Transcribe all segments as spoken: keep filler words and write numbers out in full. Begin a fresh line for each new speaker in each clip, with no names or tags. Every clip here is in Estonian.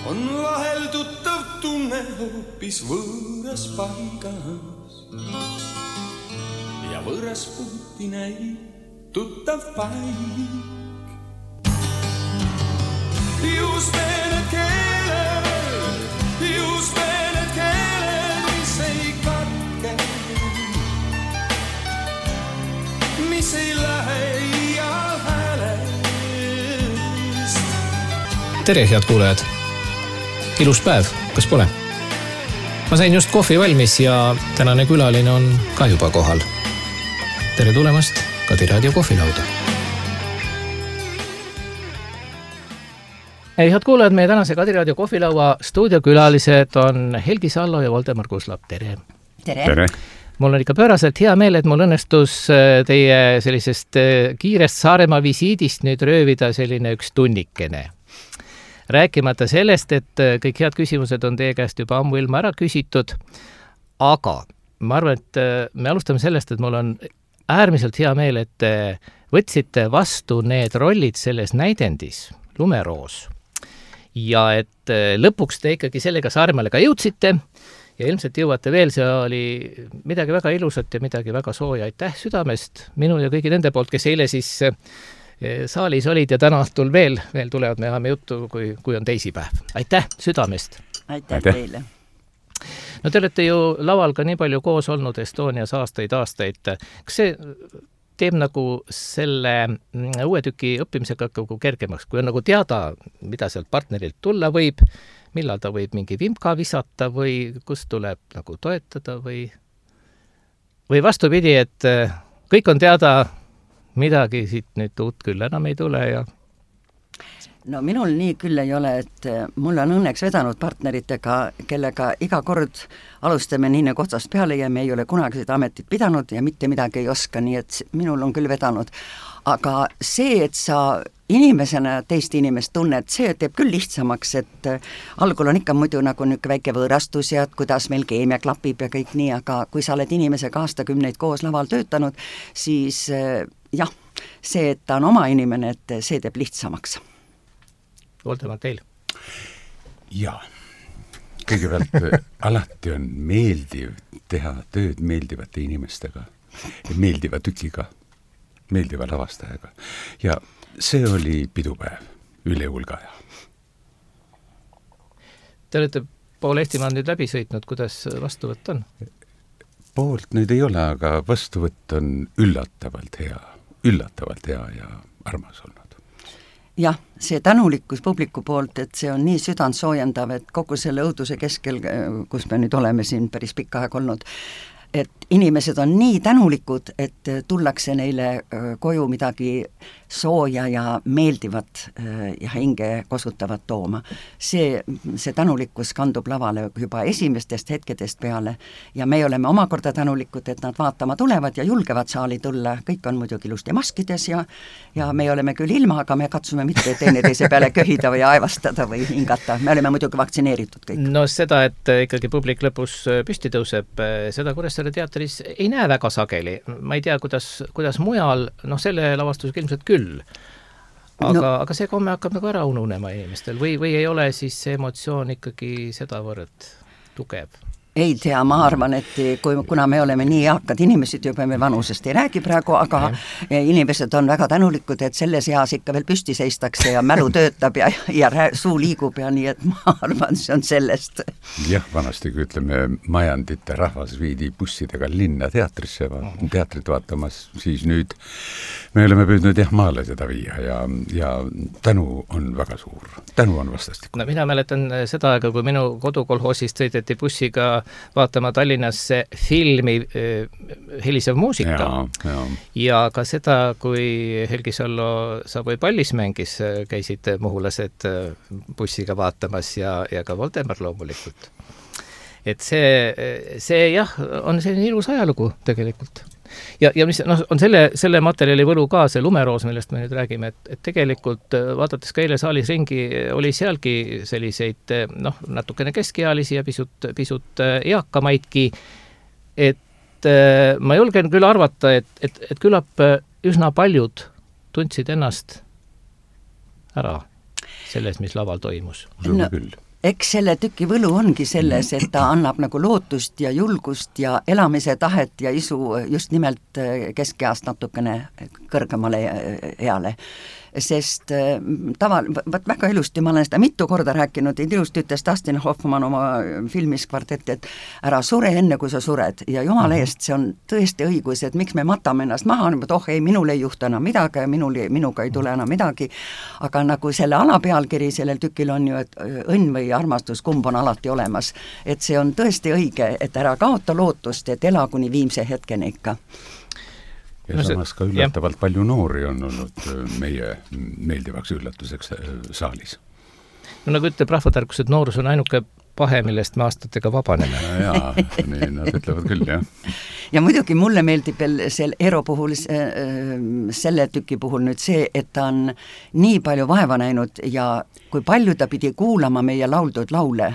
on vahel tuttav tunne hoopis võõras paigas. Ja võõras puuti näib tuttav paik. Just need keeled, just need keeled, mis ei katke, mis ei lähe iial häälest.
Tere, head kuulajad! Ilus päev, kas pole? Ma sain just kohvi valmis ja tänane külaline on ka juba kohal. Tere tulemast Kadi Raadio kohvilauda. Ei, head kuulajad, meie tänase Kadi Raadio kohvilaua stuudiokülalised on Helgi Sallo ja Voldemar Kuslap. Tere!
Tere!
Tere.
Mul on ikka pööraselt hea meel, et mul õnnestus teie sellisest kiirest Saaremaa visiidist nüüd röövida selline üks tunnikene. Rääkimata sellest, et kõik head küsimused on teie käest juba ammu ilma ära küsitud, aga ma arvan, et me alustame sellest, et mul on äärmiselt hea meel, et võtsite vastu need rollid selles näidendis, Lumeroos. Ja et lõpuks te ikkagi sellega Saaremaale ka jõudsite ja ilmselt jõuate veel, see oli midagi väga ilusat ja midagi väga sooja. Aitäh südamest minu ja kõigi nende poolt, kes eile siis saalis olid ja täna õhtul veel, veel tulevad me ajame juttu, kui, kui on teisipäev. Aitäh südamest!
Aitäh, Aitäh teile!
No te olete ju laval ka nii palju koos olnud Estonias aastaid, aastaid. Kas see teeb nagu selle uue tüki õppimisega nagu kergemaks, kui on nagu teada, mida sealt partnerilt tulla võib, millal ta võib mingi vimka visata või kust tuleb nagu toetada või, või vastupidi, et kõik on teada, midagi siit nüüd uut küll enam ei tule ja
no minul nii küll ei ole, et mul on õnneks vedanud partneritega, kellega iga kord alustame nii nagu otsast peale ja me ei ole kunagi seda ametit pidanud ja mitte midagi ei oska, nii et minul on küll vedanud. Aga see, et sa inimesena teist inimest tunned, see teeb küll lihtsamaks, et algul on ikka muidu nagu niisugune väike võõrastus ja kuidas meil keemia klapib ja kõik nii, aga kui sa oled inimesega aastakümneid koos laval töötanud, siis jah, see, et ta on oma inimene, et see teeb lihtsamaks.
Voldemar, teil?
Jaa, kõigepealt alati on meeldiv teha tööd meeldivate inimestega, meeldiva tükiga, meeldiva lavastajaga. Ja see oli pidupäev üle hulga.
Te olete pool Eestimaal nüüd läbi sõitnud, kuidas vastuvõtt on?
Poolt nüüd ei ole, aga vastuvõtt on üllatavalt hea, üllatavalt hea ja armas olnud.
Jah, see tänulikkus publiku poolt, et see on nii südantsoojendav, et kogu selle õuduse keskel, kus me nüüd oleme siin päris pikka aeg olnud, et inimesed on nii tänulikud, et tullakse neile koju midagi sooja ja meeldivat ja hinge kosutavat tooma. See, see tänulikkus kandub lavale juba esimestest hetkedest peale ja me oleme omakorda tänulikud, et nad vaatama tulevad ja julgevad saali tulla. Kõik on muidugi ilusti maskides ja, ja me oleme küll ilma, aga me katsume mitte teineteise peale köhida või aevastada või hingata. Me oleme muidugi vaktsineeritud kõik.
No seda, et ikkagi publik lõpus püsti tõuseb, seda Kuressaare teatris ei näe väga sageli. Ma ei tea, kuidas, kuidas mujal, noh selle lavastusega ilmselt küll. Aga, no, aga see komme hakkab nagu ära ununema inimestel või, või ei ole siis see emotsioon ikkagi sedavõrd tugev?
Ei tea, ma arvan, et kui, kuna me oleme nii eakad inimesed juba, me vanusest ei räägi praegu, aga ja. Inimesed on väga tänulikud, et selles eas ikka veel püsti seistakse ja mälu töötab ja, ja suu liigub ja nii, et ma arvan, see on sellest.
Jah, vanasti kui ütleme, majandite rahvas viidi bussidega linna teatrisse, teatrit vaatamas, siis nüüd me oleme püüdnud jah maale seda viia ja, ja tänu on väga suur. Tänu on vastastikku. No
mina mäletan seda aega, kui minu kodukolhoosist sõideti bussiga vaatama Tallinnasse filmi eh, Helisev muusika. Ja, ja. ja ka seda, kui Helgi Sallo Savoi pallis mängis, käisid muhulased bussiga vaatamas ja, ja ka Voldemar loomulikult. Et see, see jah, on selline ilus ajalugu tegelikult. Ja, ja mis no, on selle, selle materjali võlu ka, see Lumeroos, millest me nüüd räägime, et, et tegelikult vaadates ka eile saalis ringi, oli sealgi selliseid noh, natukene keskealisi ja pisut, pisut eakamaidki, et ma julgen küll arvata, et, et, et küllap üsna paljud tundsid ennast ära selles, mis laval toimus.
No, eks selle tüki võlu ongi selles, et ta annab nagu lootust ja julgust ja elamise tahet ja isu just nimelt keskeast natukene kõrgemale eale. Sest tava, vaat väga ilusti, ma olen seda mitu korda rääkinud, ilusti ütles Dustin Hoffman oma filmis Kvartett, et ära sure enne, kui sa sured. Ja jumala eest, see on tõesti õigus, et miks me matame ennast maha, et oh ei, minul ei juhtu enam midagi, minul, minuga ei tule enam midagi, aga nagu selle alapealkiri sellel tükil on ju, et õnn või armastus, kumb on alati olemas. Et see on tõesti õige, et ära kaota lootust, et ela kuni viimse hetkeni ikka.
Ja no samas ka üllatavalt jah. Palju noori on olnud meie meeldivaks üllatuseks saalis.
No nagu ütleb rahvatarkus, et noorus on ainuke pahe, millest me aastatega vabaneme.
Ja, jaa, nii nad ütlevad küll, jah.
Ja muidugi mulle meeldib veel selle Eero puhul, selle tüki puhul nüüd see, et ta on nii palju vaeva näinud ja kui palju ta pidi kuulama meie lauldud laule.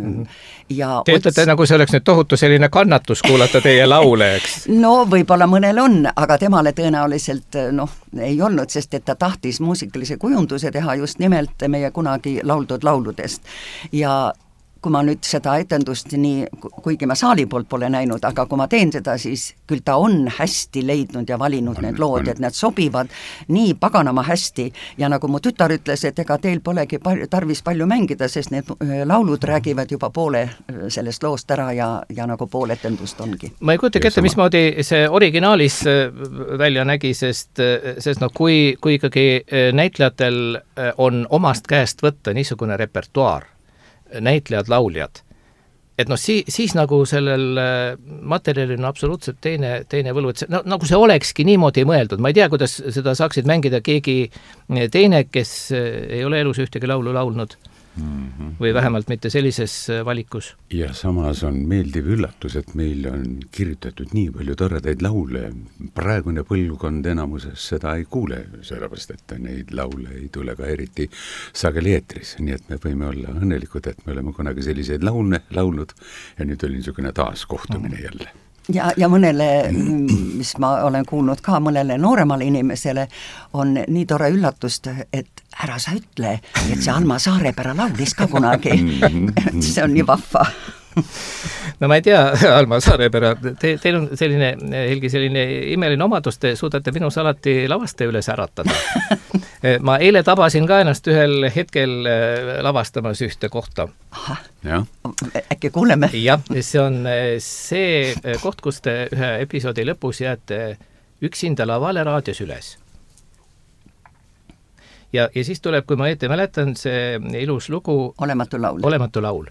Ja
Te ots... ütlete, nagu see oleks nüüd tohutu selline kannatus kuulata teie laule, eks?
No võib-olla mõnel on, aga temale tõenäoliselt noh, ei olnud, sest et ta tahtis muusikalise kujunduse teha just nimelt meie kunagi lauldud lauludest. Ja kui ma nüüd seda etendust nii, kuigi ma saali poolt pole näinud, aga kui ma teen seda, siis küll ta on hästi leidnud ja valinud on, need lood, on. Et need sobivad nii paganama hästi ja nagu mu tütar ütles, et ega teil polegi palju, tarvis palju mängida, sest need laulud räägivad juba poole sellest loost ära ja, ja nagu pool etendust ongi.
Ma ei kujuta ette, mismoodi see originaalis välja nägi, sest, sest no kui, kui ikkagi näitlejatel on omast käest võtta niisugune repertuaar, näitlejad, lauljad. Et noh, si, siis nagu sellel materjalil on absoluutselt teine, teine võlu, et see, no, nagu see olekski niimoodi mõeldud. Ma ei tea, kuidas seda saaksid mängida keegi teine, kes ei ole elus ühtegi laulu laulnud. Mm-hmm. Või vähemalt mitte sellises valikus.
Ja samas on meeldiv üllatus, et meil on kirjutatud nii palju toredaid laule. Praegune põlvkond enamuses seda ei kuule, sellepärast, et neid laule ei tule ka eriti sageli eetris. Nii et me võime olla õnnelikud, et me oleme kunagi selliseid laulne laulnud ja nüüd oli niisugune taas kohtumine jälle.
Ja, ja mõnele, mis ma olen kuulnud ka, mõnele nooremale inimesele on nii tore üllatust, et ära sa ütle, et see Alma Saarepera laulis ka kunagi. See on nii vahva.
No ma ei tea, Alma Saarepera, te, teil on selline, Helgi, selline imeline omadus, te suudate minus alati lavastaja üles äratada. Ma eile tabasin ka ennast ühel hetkel lavastamas ühte kohta.
Aha, ja. Äkki kuuleme?
Jah, see on see koht, kus te ühe episoodi lõpus jääte üksinda lavale raadios üles. Ja, ja siis tuleb, kui ma ette mäletan, see ilus lugu
Olematu laul.
Olematu laul.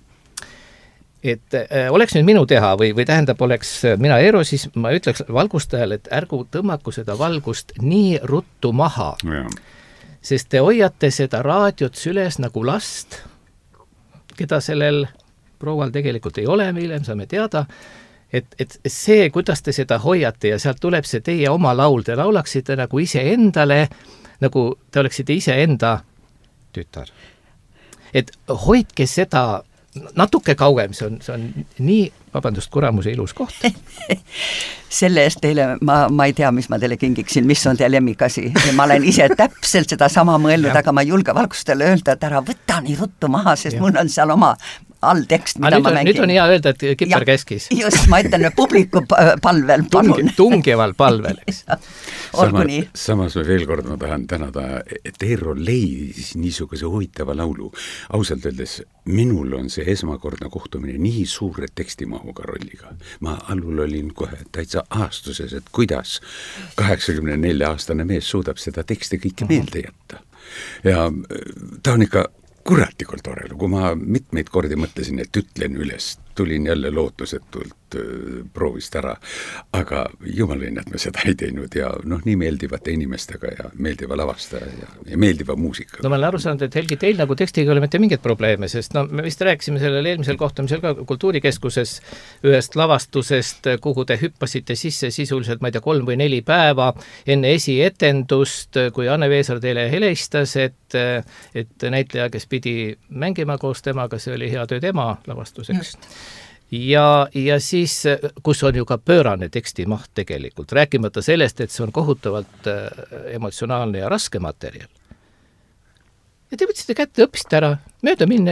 Et äh, oleks nüüd minu teha või, või tähendab, oleks mina Eero, siis ma ütleks valgustajal, et ärgu tõmmaku seda valgust nii ruttu maha. Ja. Sest te hoiate seda raadiot süles nagu last, keda sellel proual tegelikult ei ole, meile saame teada, et, et see, kuidas te seda hoiate ja sealt tuleb see teie oma laul, te laulaksite nagu ise endale, nagu te oleksite ise enda tütar. Et hoidke seda natuke kauem, see on, see on nii, vabandust, kuramuse ilus koht.
Selle eest teile, ma, ma ei tea, mis ma teile kingiksin, mis on teie lemmikasi. Ma olen ise täpselt seda sama mõelnud, aga ma ei julge valgustele öelda, et ära võta nii ruttu maha, sest ja. Mul on seal oma all tekst, mida
nüüd
ma
on,
mängin.
Nüüd on hea öelda, et Kipper käskis.
Just, ma ütlen publiku palvel, palun.
Tungeval palvel, eks.
Olgu nii.
Samas veel kord ma tahan tänada, et Eero leidis niisuguse huvitava laulu. Ausalt öeldes, minul on see esmakordne kohtumine nii suure tekstimahuga rolliga. Ma allul olin kohe täitsa aastuses, et kuidas kaheksakümne nelja aastane mees suudab seda teksti kõike meelde jätta. Ja ta on ikka kuratikult tore, kui ma mitmeid kordi mõtlesin, et ütlen üles, tulin jälle lootusetult äh, proovist ära, aga jumaline, et me seda ei teinud ja noh, nii meeldivate inimestega ja meeldiva lavastaja ja, ja meeldiva muusika.
No ma olen aru saanud, et Helgi, teil nagu tekstiga oli mitte mingeid probleeme, sest no me vist rääkisime sellel eelmisel kohtumisel ka Kultuurikeskuses ühest lavastusest, kuhu te hüppasite sisse sisuliselt, ma ei tea, kolm või neli päeva enne esietendust, kui Anne Veesar teile helistas, et, et näitleja, kes pidi mängima koos temaga, see oli hea töö tema lavastuseks. Just. Ja, ja siis, kus on ju ka pöörane tekstimaht tegelikult, rääkimata sellest, et see on kohutavalt emotsionaalne ja raske materjal. Ja te võtsite kätte, õppisite ära, mööda minnes,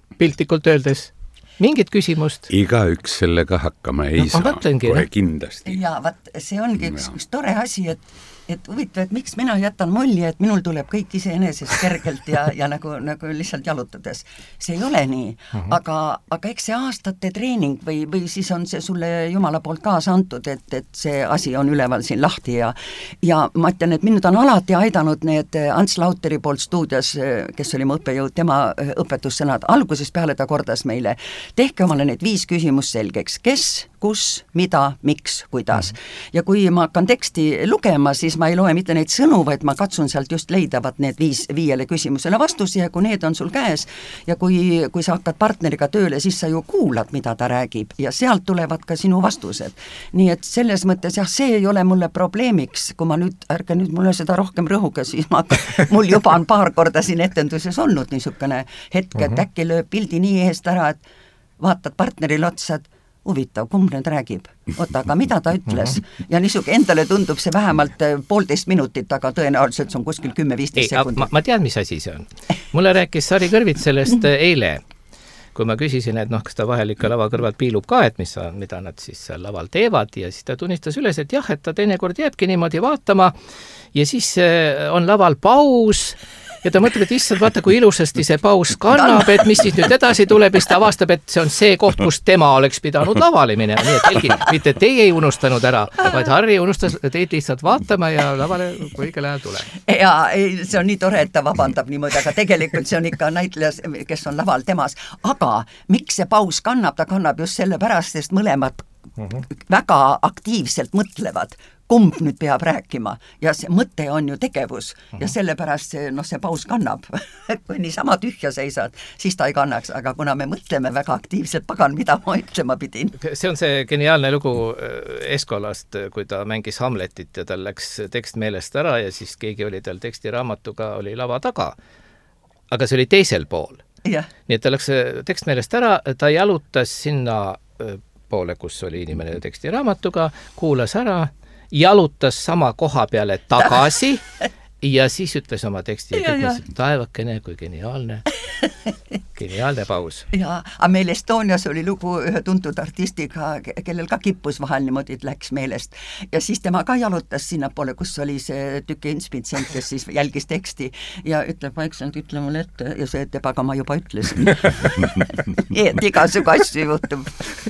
piltlikult öeldes. Mingit küsimust?
Igaüks sellega hakkama ei no, saa, kohe kindlasti.
Ja vaat see ongi üks, üks tore asi, et et huvitav, et miks mina jätan mulje, et minul tuleb kõik iseenesest kergelt ja, ja nagu, nagu lihtsalt jalutades. See ei ole nii, uh-huh. aga, aga eks see aastate treening või, või siis on see sulle Jumala poolt kaasa antud, et, et see asi on üleval siin lahti ja ja ma ütlen, et mind on alati aidanud need Ants Lauteri poolt stuudios, kes oli mu õppejõud, tema õpetussõnad, algusest peale ta kordas meile, tehke omale need viis küsimust selgeks, kes, kus, mida, miks, kuidas. Ja kui ma hakkan teksti lugema, siis ma ei loe mitte neid sõnu, vaid ma katsun sealt just leidavat need viis, viiele küsimusele vastusi ja kui need on sul käes ja kui, kui sa hakkad partneriga tööle, siis sa ju kuulad, mida ta räägib ja sealt tulevad ka sinu vastused. Nii et selles mõttes jah, see ei ole mulle probleemiks, kui ma nüüd, ärge nüüd mulle seda rohkem rõhuga, siis ma, mul juba on paar korda siin etenduses olnud niisugune hetk, et äkki lööb pildi nii eest ära, et vaatad partnerile otsa, et huvitav, kumb nüüd räägib? Oota, aga mida ta ütles? Ja niisuke endale tundub see vähemalt poolteist minutit, aga tõenäoliselt see on kuskil kümme-viisteist sekundit.
Ma, ma tean, mis asi see on. Mulle rääkis Sari Kõrvits sellest eile, kui ma küsisin, et noh, kas ta vahel ikka lava kõrvalt piilub ka, et mis, mida nad siis seal laval teevad ja siis ta tunnistas üles, et jah, et ta teinekord jääbki niimoodi vaatama ja siis on laval paus ja ta mõtleb, et issand, vaata, kui ilusasti see paus kannab, et mis siis nüüd edasi tuleb, ja siis ta avastab, et see on see koht, kus tema oleks pidanud lavale minema. Nii et Helgi, mitte teie ei unustanud ära, vaid Harri unustas teid lihtsalt vaatama ja lavale õigel ajal tule.
Ja see on nii tore, et ta vabandab niimoodi, aga tegelikult see on ikka näitlejas, kes on laval temas. Aga miks see paus kannab? Ta kannab just selle pärast, sest mõlemad uh-huh. väga aktiivselt mõtlevad, kumb nüüd peab rääkima ja see mõte on ju tegevus uh-huh. ja sellepärast see, noh, see paus kannab. Kui niisama tühja seisad, siis ta ei kannaks, aga kuna me mõtleme väga aktiivselt, pagan, mida ma ütlema pidin.
See on see geniaalne lugu Eskolast, kui ta mängis Hamletit ja tal läks tekst meelest ära ja siis keegi oli tal tekstiraamatuga, oli lava taga. Aga see oli teisel pool.
Yeah.
Nii et ta läks tekst meelest ära, ta jalutas sinna poole, kus oli inimene tekstiraamatuga, kuulas ära, jalutas sama koha peale tagasi ja siis ütles oma teksti ja, ja, ja. Taevakene, kui geniaalne geniaalne paus.
Ja, aga meil Estonias oli lugu ühe tuntud artistiga, kellel ka kippus vahel niimoodi, et läks meelest ja siis tema ka jalutas sinna poole, kus oli see tüki inspitsent, kes siis jälgis teksti ja ütleb vaikselt, ütle mulle ette ja see ütleb, aga ma juba ütlesin. Et igasugu asju juhtub.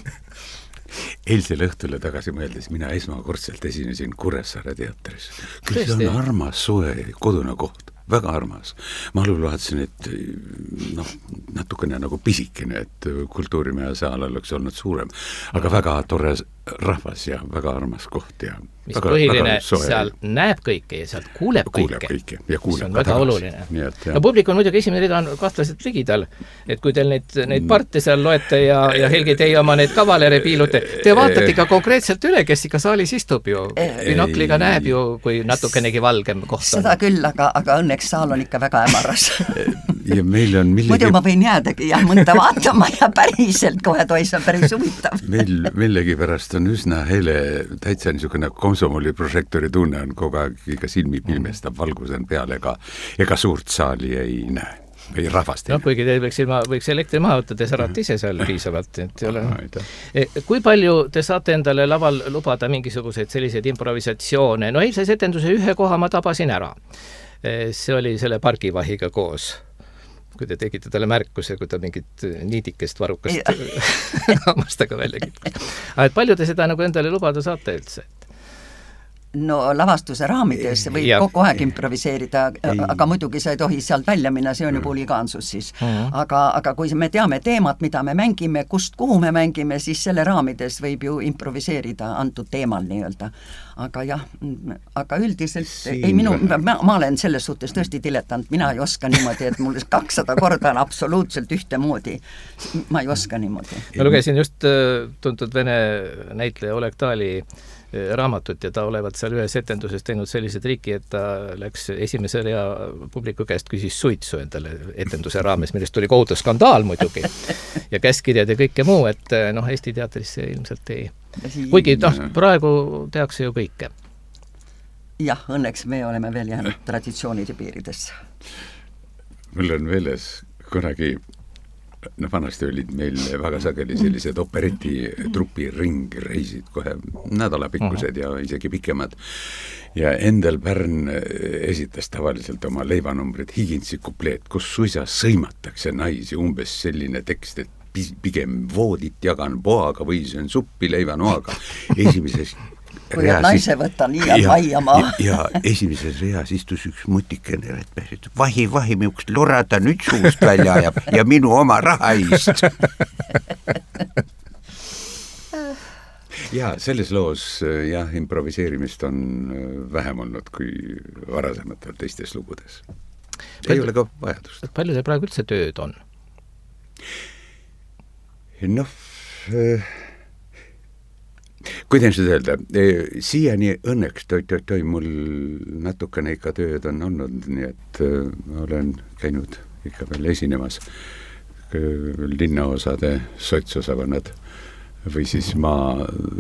Eilsel õhtule tagasi mõeldes, mina esmakordselt esinesin Kuressaare teatris. Küll see on armas soe kodune koht, väga armas. Ma alul vaatasin, et noh, natukene nagu pisikene, et kultuurimehe saal oleks olnud suurem, aga väga tore rahvas ja väga armas koht ja
mis väga, põhiline, seal näeb kõike ja sealt kuuleb,
kuuleb
kõike.
Ja kuuleb
see on väga tagasi. Oluline.
Et,
no publik on muidugi esimene rida on kahtlaselt ligidal, et kui teil neid, neid parte seal loete ja, ja Helgi teie oma neid kavalere piilute, te vaatate ikka konkreetselt üle, kes ikka saalis istub ju. Binokliga näeb ju, kui natukenegi valgem koht on.
Seda küll, aga, aga õnneks saal on ikka väga ämaras.
ja meil on millegi...
Muidu ma võin jäädagi ja mõnda vaatama ja päriselt kohe tois on päris huvitav.
meil millegi pärast on üsna hele, täitsa niisugune komsomoli prožektori tunne on kogu aeg, iga silmi pilmestab, valgus on peale, ega, ega suurt saali ei näe, ei rahvast ei
no, näe. Kuigi teil võiks, ilma, võiks elektri maha võtta, te särate ise seal piisavalt. Et ei ole... Kui palju te saate endale laval lubada mingisuguseid selliseid improvisatsioone? No eilses etenduse ühe koha ma tabasin ära. See oli selle pargivahiga koos. Kui te tegite talle märkuse, kui ta mingit niidikest varukast hammastaga välja kippus. Aga et palju te seda nagu endale lubada saate üldse?
No lavastuse raamides võib ja. Kogu aeg improviseerida, aga muidugi sa ei tohi sealt välja minna, see on ju puligaansus siis. Uh-huh. Aga, aga kui me teame teemat, mida me mängime, kust kuhu me mängime, siis selle raamides võib ju improviseerida antud teemal nii-öelda. Aga jah, aga üldiselt, Siin ei minu, ma, ma olen selles suhtes tõesti diletant, mina ei oska niimoodi, et mul kakssada korda on absoluutselt ühtemoodi. Ma ei oska niimoodi.
Ma lugesin just tuntud vene näitleja Oleg Tali raamatut ja ta olevat seal ühes etenduses teinud sellise triki, et ta läks esimese rea publiku käest küsis suitsu endale etenduse raames, millest tuli kohutav skandaal muidugi ja käskirjad ja kõike muu, et noh, Eesti teatris see ilmselt ei... Kuigi noh, praegu tehakse ju kõike.
Jah, õnneks me oleme veel jäänud traditsioonide piiridesse.
Mul on veeles kunagi noh, vanasti olid meil väga sageli sellised operetitrupi ringreisid kohe nädalapikkused ja isegi pikemad. Ja Endel Pärn esitas tavaliselt oma leivanumbrid Higinsi kupleet, kus suisa sõimatakse naisi, umbes selline tekst, et pigem voodit jagan poaga või see on suppi leivanoaga. Esimeses
kui et naise võta nii ja vaiama.
Ja, ja esimeses reas istus üks mutikene, et vahi, vahi, miuks lurada nüüd suust välja ajab ja minu oma raha eest. Ja selles loos jah, improviseerimist on vähem olnud kui varasematel teistes lugudes. Ei Palju, ole ka vajadust.
Palju teil praegu üldse tööd on?
Noh, kuidas seda öelda, siiani õnneks toi, toi, toi mul natukene ikka tööd on olnud, nii et olen käinud ikka veel esinemas linnaosade sotsosavannad või siis maa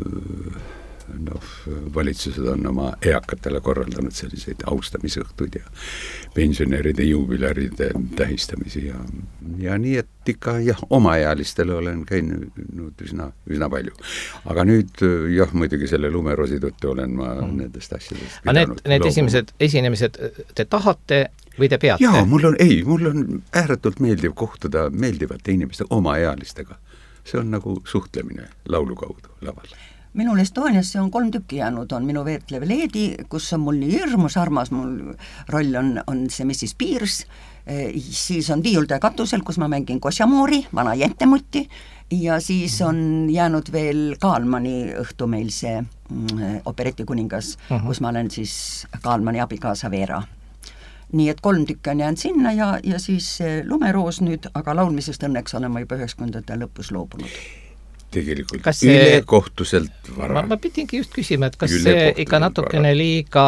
noh, valitsused on oma eakatele korraldanud selliseid austamisõhtuid ja pensionäride juubilaride tähistamisi ja, ja nii, et ikka jah, omaealistele olen käinud üsna, üsna palju. Aga nüüd jah, muidugi selle lumeroosi tõttu olen ma mm. nendest asjadest
pidanud. Need, need esimesed esinemised te tahate või te peate?
Jaa, mul on, ei, mul on ääretult meeldiv kohtuda meeldivate inimeste omaealistega. See on nagu suhtlemine laulu kaudu laval.
Minul Estoniasse on kolm tükki jäänud, on minu Veetlev Leedi, kus on mul nii hirmus armas, mul roll on, on see missis Piirs, siis on Viiuldaja katusel, kus ma mängin Kosjamoori, vana jentemutti, ja siis on jäänud veel Kaalmani õhtu meil see mm, operetikuningas, uh-huh. kus ma olen siis Kaalmani abikaasa Veera. Nii et kolm tükki on jäänud sinna ja, ja siis lumeroos nüüd, aga laulmisest õnneks olen ma juba üheksakümnendate lõpus loobunud.
Tegelikult kas see, üle kohtuselt vara.
Ma, ma pidingi just küsima, et kas üle see ikka natukene vara. liiga,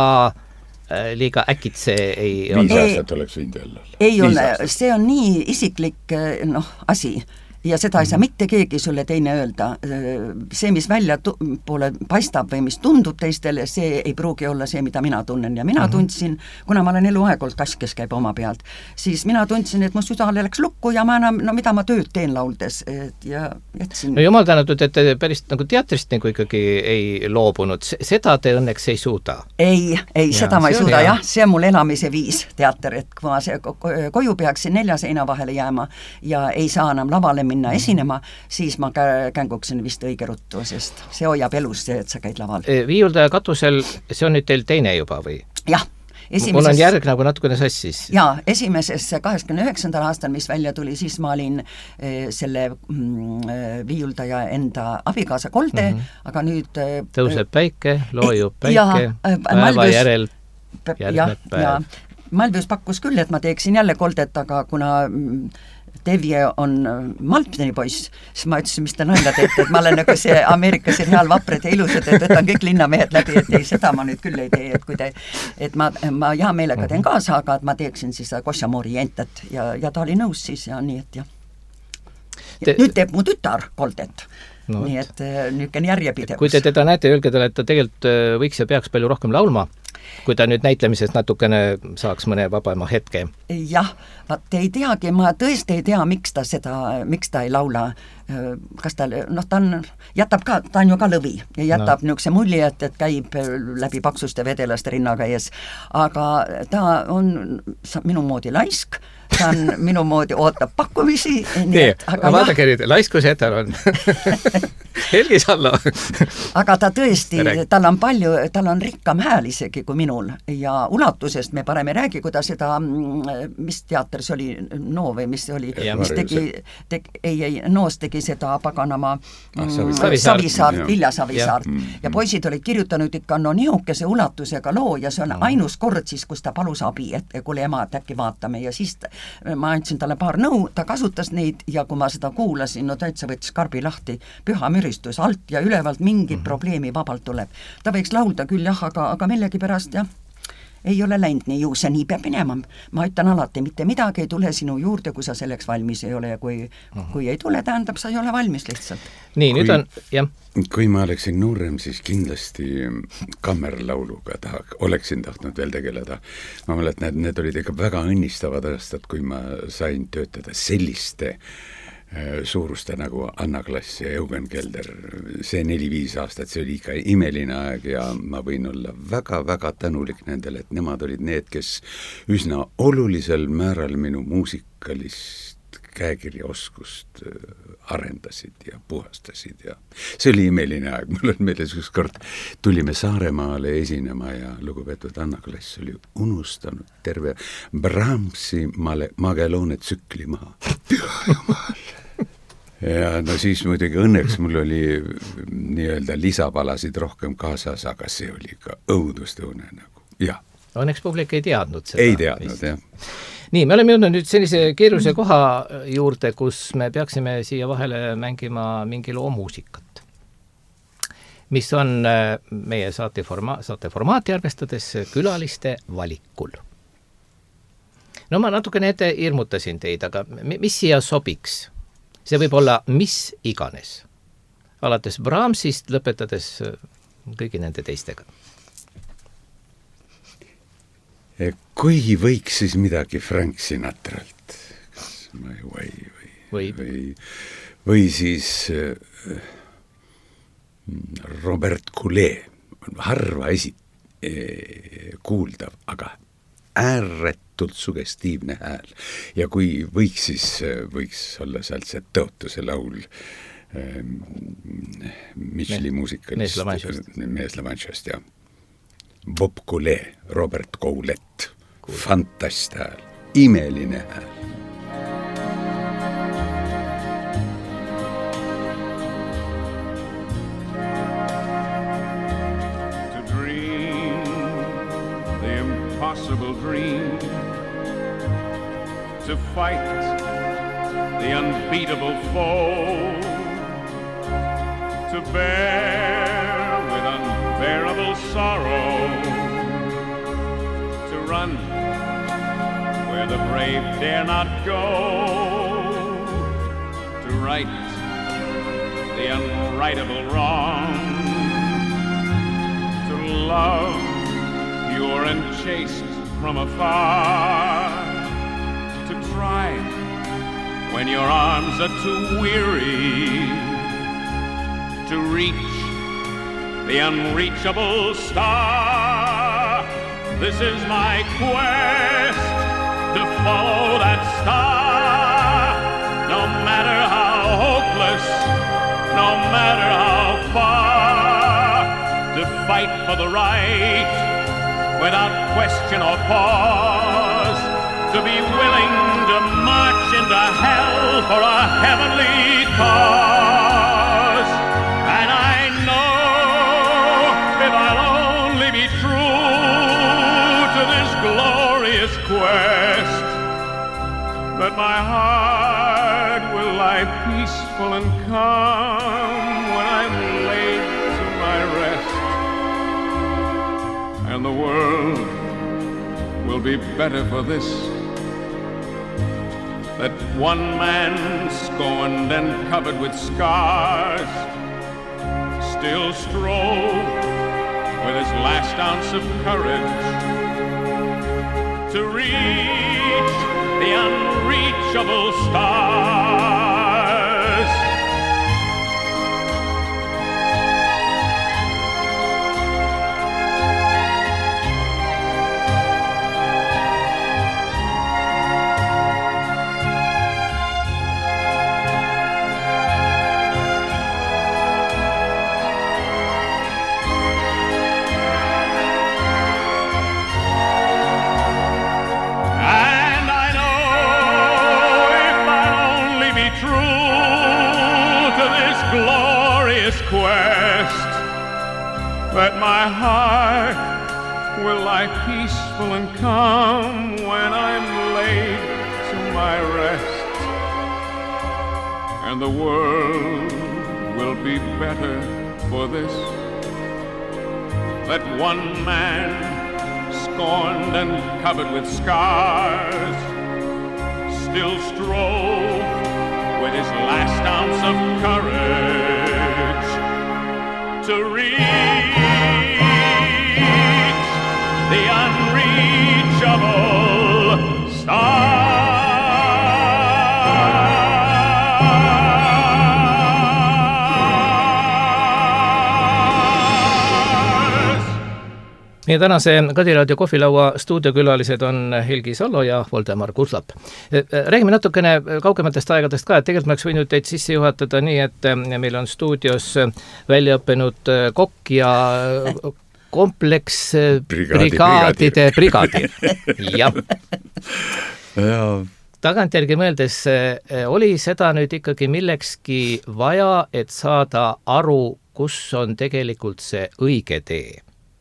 liiga äkitse ei
Viis ole? Viis aastat oleks võinud jälle.
Ei ole, see on nii isiklik noh, asi. Ja seda ei saa mitte keegi sulle teine öelda. See, mis välja tu- poole paistab või mis tundub teistele, see ei pruugi olla see, mida mina tunnen. Ja mina uh-huh. tundsin, kuna ma olen eluaeg olnud kass, kes käib oma pealt, siis mina tundsin, et mu südale läks lukku ja ma enam, no mida ma tööd teen lauldes. Et ja jätsin.
No jumal tänatud, et te päris nagu teatrist nagu ikkagi ei loobunud. Seda te õnneks ei suuda.
Ei, ei, ja, seda ma ei suuda, jah. See on mul elamise viis teater, et kui ma see koju peaksin nelja seina vahele jääma ja ei saa enam lavale minna esinema, siis ma känguksin vist õige ruttu, sest see hoiab elus see, et sa käid laval.
Viiuldaja katusel, see on nüüd teil teine juba või?
Jah. Esimeses...
Mul on järg nagu natukene sassis.
Jaa, esimeses kaheksakümne üheksandal aastal, mis välja tuli, siis ma olin eh, selle mm, Viiuldaja enda abikaasa Kolde, mm-hmm. aga nüüd... Eh,
tõuseb päike, loojub päike, ja, päeva Malvius, järel järgneb päev.
Malvius pakkus küll, et ma teeksin jälle Koldet, aga kuna... Mm, Devje on Maltmeni poiss, siis ma ütlesin, mis te nalja teete, et ma olen nagu see Ameerika seriaal Vapred ja ilusad, et võtan kõik linnamehed läbi, et ei, seda ma nüüd küll ei tee, et kui te, et ma, ma hea meelega teen kaasa, aga et ma teeksin siis Kosjamoori jentet ja, ja ta oli nõus siis ja nii, et jah. Te... Nüüd teeb mu tütar Koldet. No, nii et niisugune järjepidevus.
Kui te teda näete, öelge talle, et ta tegelikult võiks ja peaks palju rohkem laulma, kui ta nüüd näitlemisest natukene saaks mõne vabama hetke.
Jah, vaat ei teagi, ma tõesti ei tea, miks ta seda, miks ta ei laula. Kas ta, noh, ta on, jätab ka, ta on ju ka lõvi ja jätab no. niisuguse mulje, et, et käib läbi paksuste vedelaste rinnaga ees. Aga ta on minu moodi laisk, ta on minu moodi ootab pakkumisi.
Nii, aga vaadake nüüd, laiskuse etal on Helgi Sallo.
Aga ta tõesti, tal on palju, tal on rikkam hääl isegi kui minul ja ulatusest me parem ei räägi, kui ta seda, mis teater see oli, No või mis see oli, ja, mis tegi, tegi, ei, ei, Noos tegi seda paganama ah, Savisaart, Vilja Savisaart ja. ja poisid olid kirjutanud ikka no nihukese ulatusega loo ja see on no. ainus kord siis, kus ta palus abi, et kuule ema, et äkki vaatame ja siis ma andsin talle paar nõu, ta kasutas neid ja kui ma seda kuulasin, no täitsa võttis karbi lahti, püha müristus alt ja ülevalt mingit mm-hmm. probleemi vabalt tuleb. Ta võiks laulda küll jah, aga, aga millegipärast jah, ei ole läinud nii, ju see nii peab minema. Ma ütlen alati, mitte midagi ei tule sinu juurde, kui sa selleks valmis ei ole ja kui, uh-huh. kui ei tule, tähendab, sa ei ole valmis lihtsalt.
Nii, kui, nüüd on, jah.
Kui ma oleksin noorem, siis kindlasti kammerlauluga taha, oleksin tahtnud veel tegeleda. Ma mõtlen, et need, need olid ikka väga õnnistavad aastad, kui ma sain töötada selliste suuruste nagu Anna Klass ja Eugen Kelder, see neli-viis aastat, see oli ikka imeline aeg ja ma võin olla väga-väga tänulik nendele, et nemad olid need, kes üsna olulisel määral minu muusikalist käekirjaoskust arendasid ja puhastasid ja see oli imeline aeg. Mul on meeles ükskord tulime Saaremaale esinema ja lugupeetud Anna Klass oli unustanud terve Brahmsi Magelone tsükli maha. Ja no siis muidugi õnneks mul oli nii-öelda lisapalasid rohkem kaasas, aga see oli ka õudustõune nagu, jah.
Õnneks publik ei teadnud seda.
Ei teadnud, jah.
Nii, me oleme jõudnud nüüd sellise keerulise koha juurde, kus me peaksime siia vahele mängima mingi loo muusikat, mis on meie saate, forma- saate formaati arvestades külaliste valikul. No ma natukene ette hirmutasin teid, aga mis siia sobiks? See võib olla mis iganes, alates Brahmsist lõpetades kõigi nende teistega.
Kui võiks siis midagi Frank Sinatralt, või, või, või, või, või siis äh, Robert Goulet, harva esi- äh, kuuldav, aga ääretult sugestiivne hääl. Ja kui võiks, siis võiks olla sealt see Tõotuse laul äh, Micheli muusikalist Mees Lamanchast, ja Bob Goulet, Robert Goulet, fantast hääl, imeline hääl.
Impossible dream, to fight the unbeatable foe, to bear with unbearable sorrow, to run where the brave dare not go, to right the unrightable wrong, to love pure and chaste from afar, to try when your arms are too weary, to reach the unreachable star. This is my quest, to follow that star, no matter how hopeless, no matter how far, to fight for the right without question or pause, to be willing to march into hell for a heavenly cause. And I know if I'll only be true to this glorious quest, that my heart will lie peaceful and calm when I'm laid to my rest. And the world will be better for this, that one man scorned and covered with scars still strove with his last ounce of courage to reach the unreachable stars. Quest, that my heart will lie peaceful and calm when I'm laid to my rest, and the world will be better for this, that one man scorned and covered with scars still strove with his last ounce of courage to reach the unreachable star.
Meie tänase Kadiraadio kohvilaua stuudiokülalised on Helgi Sallo ja Voldemar Kuslap. Räägime natukene kaugematest aegadest ka, et tegelikult ma oleks võinud teid sisse juhatada nii, et meil on stuudios väljaõppenud kokk ja kompleks
Brigaadi,
brigaadide brigaadir. Jah.
Ja
Tagantjärgi mõeldes oli seda nüüd ikkagi millekski vaja, et saada aru, kus on tegelikult see õige tee.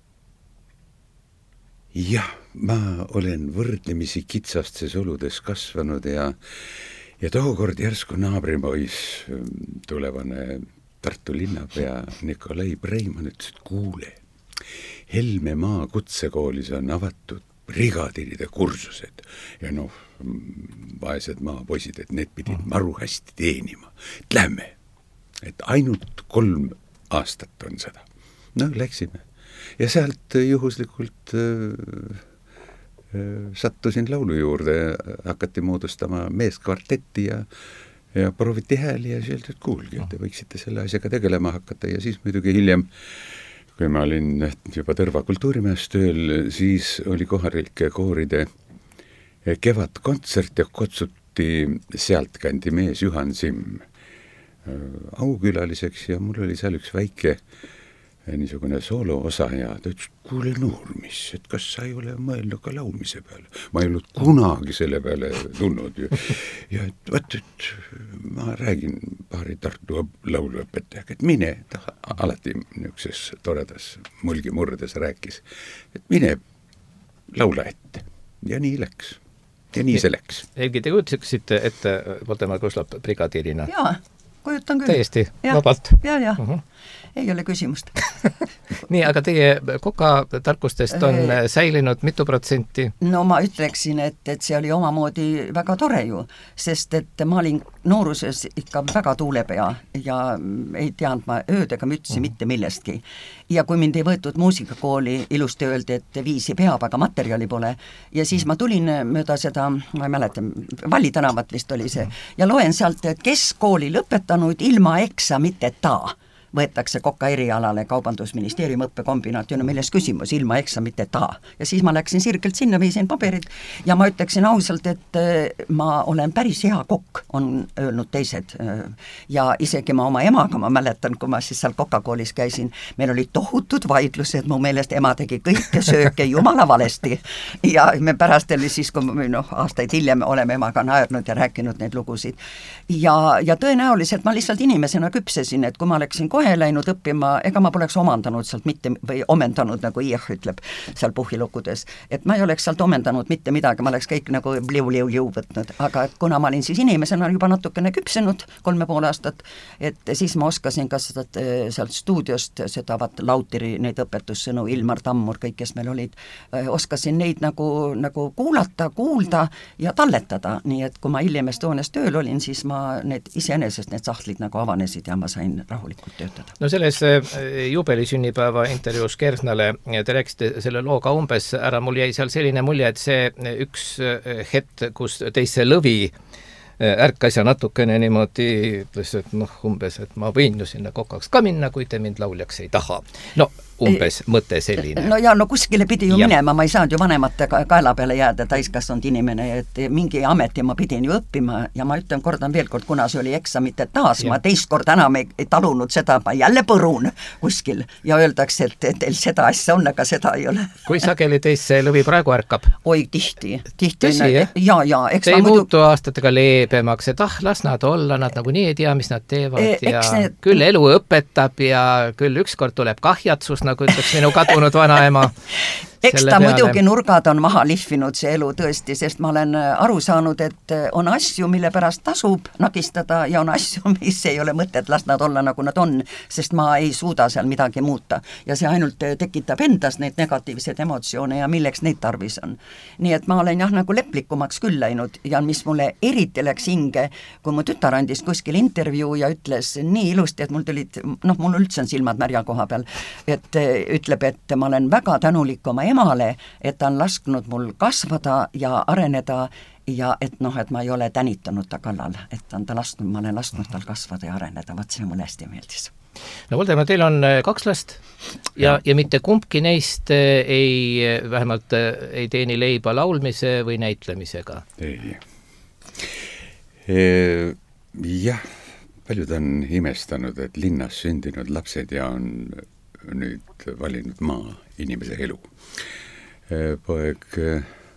jah, ma olen võrdlemisi kitsastes oludes kasvanud ja, ja tookord järsku naabripois tulevane Tartu linnapea Nikolai Breimann ütles, et kuule, Helmemaa kutsekoolis on avatud brigadiride kursused ja noh, vaesed maapoisid, et need pidid maru hästi teenima. Et lähme, et ainult kolm aastat on seda. No läksime. Ja sealt juhuslikult äh, äh, sattusin laulu juurde, hakati moodustama meeskvartetti ja, ja prooviti hääli ja siis öeldi, et kuulge, et te võiksite selle asjaga tegelema hakata ja siis muidugi hiljem, kui ma olin juba Tõrva kultuurimäes tööl, siis oli kohalike kooride kevadkontsert ja kutsuti sealtkandi mees Juhan Simm aukülaliseks ja mul oli seal üks väike niisugune sooloosa ja ta ütles, kuule noormis, et kas sa ei ole mõelnud ka laulmise peale? Ma ei olnud kunagi selle peale tulnud ju. Ja et vaat, et ma räägin paari Tartu lauluõpetajaga, et mine, ta alati niisuguses toredas mulgi murdes rääkis, et mine laula ette. Ja nii läks. Ja nii see läks.
Helgi, te kujutaksite ette Voldemar Kuslap brigadirina?
Jaa, kujutan küll.
Täiesti
ja,
vabalt?
Jaa, jaa.
Uh-huh.
Ei ole küsimust.
Nii, aga teie koka tarkustest on säilinud mitu protsenti?
No ma ütleksin, et, et see oli omamoodi väga tore ju, sest et ma olin nooruses ikka väga tuulepea ja ei teadnud ma ööd ega mütsi mm. mitte millestki. Ja kui mind ei võetud muusikakooli, ilusti öeldi, et viisi peab, aga materjali pole. Ja siis ma tulin mööda seda, ma ei mäleta, Valli tänavat vist oli see, ja loen sealt, et keskkooli lõpetanud ilma eksamiteta võetakse koka erialale Kaubandusministeeriumi õppekombinaat, no milles küsimus, ilma eksamiteta. Ja siis ma läksin sirgelt sinna, viisin paberid ja ma ütleksin ausalt, et ma olen päris hea kokk, on öelnud teised. Ja isegi ma oma emaga, ma mäletan, kui ma siis seal kokakoolis käisin, meil oli tohutud vaidlused, mu meelest ema tegi kõike sööke jumala valesti. Ja me pärast oli siis, kui me no, aastaid hiljem oleme emaga naernud ja rääkinud neid lugusid. Ja, ja tõenäoliselt ma lihtsalt inimesena küpsesin, et kui ma läksin kohe läinud õppima, ega ma poleks omandanud sealt mitte, või omendanud, nagu I H ütleb seal puhilukkudes, et ma ei oleks sealt omendanud mitte midagi, ma oleks kõik nagu liu-liu-liu võtnud, aga kuna ma olin siis inimesena juba natukene küpsenud kolme pool aastat, et siis ma oskasin ka seda sealt stuudiost, seda vaat Lautiri, neid õpetussõnu, Ilmar Tammur, kõik, kes meil olid, oskasin neid nagu, nagu kuulata, kuulda ja talletada, nii et kui ma hiljem Estonias tööl olin, siis ma need iseenesest need sahtlid nagu avanesid ja ma sain rahulikult töötada.
No selles juubelisünnipäeva intervjuus Kersnale te rääkisite selle looga umbes ära, mul jäi seal selline mulje, et see üks hetk, kus teisse lõvi ärkas ja natukene niimoodi ütles, et noh, umbes, et ma võin ju sinna kokaks ka minna, kui te mind lauljaks ei taha. No umbes mõte selline.
No ja no kuskile pidi ju ja. minema, ma ei saanud ju vanemate kaela peale jääda, täiskasvanud inimene, et mingi ameti ma pidin ju õppima ja ma ütlen, kordan veel kord, kuna see oli eksamite taas, ja. ma teist kord enam ei, ei talunud seda, ma jälle põrun kuskil ja öeldakse, et, et teil seda asja on, aga seda ei ole.
Kui sageli teist see lõvi praegu ärkab?
Oi, tihti. tihti
Tõsi, jah?
Ja, ja, eks
Te ei
muidu...
muutu aastatega leebemaks, et ah, las nad olla, nad nagu nii ei tea, mis nad teevad e, ja
need...
küll elu õpetab ja küll ükskord tuleb kahjatsus, nagu ütleks minu kadunud vanaema.
Eks ta muidugi nurgad on maha lihvinud see elu tõesti, sest ma olen aru saanud, et on asju, mille pärast tasub nagistada ja on asju, mis ei ole mõtet, las nad olla nagu nad on, sest ma ei suuda seal midagi muuta. Ja see ainult tekitab endas neid negatiivseid emotsioone ja milleks neid tarvis on. Nii et ma olen jah nagu leplikumaks küll läinud ja mis mulle eriti läks hinge, kui mu tütar andis kuskil intervjuu ja ütles nii ilusti, et mul tulid, noh, mul üldse on silmad märja koha peal, et ütleb, et ma olen väga tänulik oma emale, et ta on lasknud mul kasvada ja areneda ja et noh, et ma ei ole tänitanud ta kallal, et on ta lasknud, ma olen lasknud tal kasvada ja areneda, vaat see mulle hästi meeldis.
No Voldemar, teil on kaks last ja, ja, ja mitte kumbki neist ei, vähemalt ei teeni leiba laulmise või näitlemisega?
Ei. E, jah, paljud on imestanud, et linnas sündinud lapsed ja on nüüd valinud maa inimese elu. E, poeg e,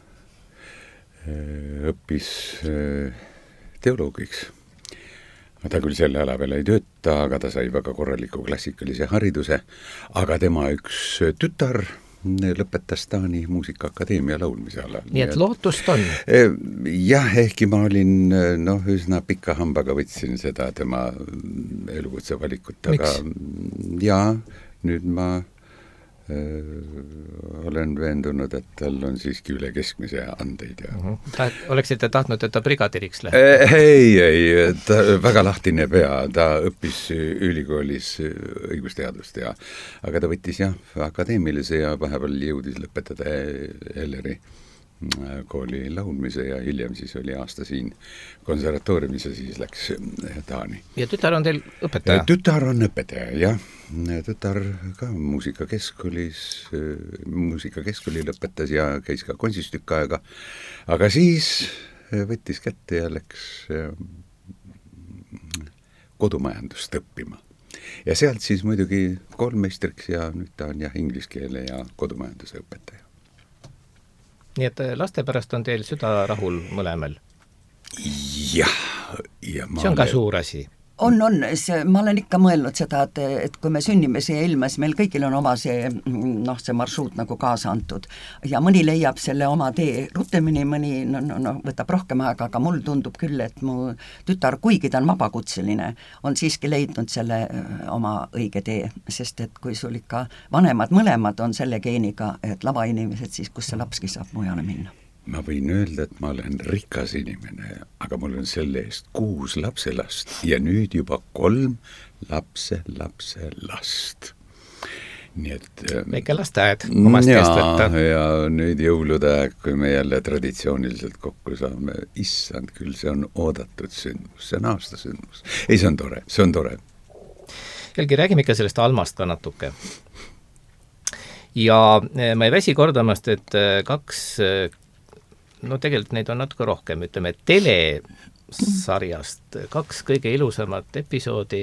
õppis e, teoloogiks. Ta küll selle ala veel ei tööta, aga ta sai väga korraliku klassikalise hariduse, aga tema üks tütar lõpetas Taani muusikaakadeemia laulmise alal.
Nii et lootust on?
Jah, ehkki ma olin noh, üsna pika hambaga võtsin seda tema elukutse valikut, aga Miks? Ja nüüd ma öö, olen veendunud, et tal on siiski üle keskmise andeid. Ja...
Uh-huh. Ta, oleksite tahtnud, et ta brigadiriks läheb?
Ei, ei, ta väga lahtine pea, ta õppis ülikoolis õigusteadust, ja, aga ta võttis jah, akadeemilise ja vahepeal jõudis lõpetada Elleri kooli laulmise ja hiljem siis oli aasta siin konservatooriumis ja siis läks Taani.
Ja tütar on teil õpetaja?
Tütar on õpetaja, jah. Tütar ka muusikakeskkoolis, muusikakeskkooli lõpetas ja käis ka kontsistükk aega, aga siis võttis kätte ja läks kodumajandust õppima. Ja sealt siis muidugi koolmeistriks ja nüüd ta on jah inglise keele ja kodumajanduse õpetaja.
Nii et laste pärast on teil süda rahul mõlemal?
Jah. Ja
see on ka suur asi.
On, on, see, ma olen ikka mõelnud seda, et, et kui me sünnime siia ilma, siis meil kõigil on oma see, noh, see marsruut nagu kaasa antud. Ja mõni leiab selle oma tee rutemini, mõni no, no, no, võtab rohkem aega, aga mul tundub küll, et mu tütar, kuigi ta on vabakutseline, on siiski leidnud selle oma õige tee, sest et kui sul ikka vanemad mõlemad on selle geeniga, et lavainimesed, siis kus see lapski saab mujale minna.
Ma võin öelda, et ma olen rikas inimene, aga mul on selle eest kuus lapselast ja nüüd juba kolm lapse, lapse last. Nii et...
Väike lasteaed omast käest võtta.
Ja nüüd jõulude aeg, kui me jälle traditsiooniliselt kokku saame, issand küll, see on oodatud sündmus, see on aasta sündmus. Ei, see on tore, see on tore.
Helgi, räägime ikka sellest Almast ka natuke. Ja ma ei väsi kordamast, et kaks... No tegelikult neid on natuke rohkem, ütleme, telesarjast kaks kõige ilusamat episoodi,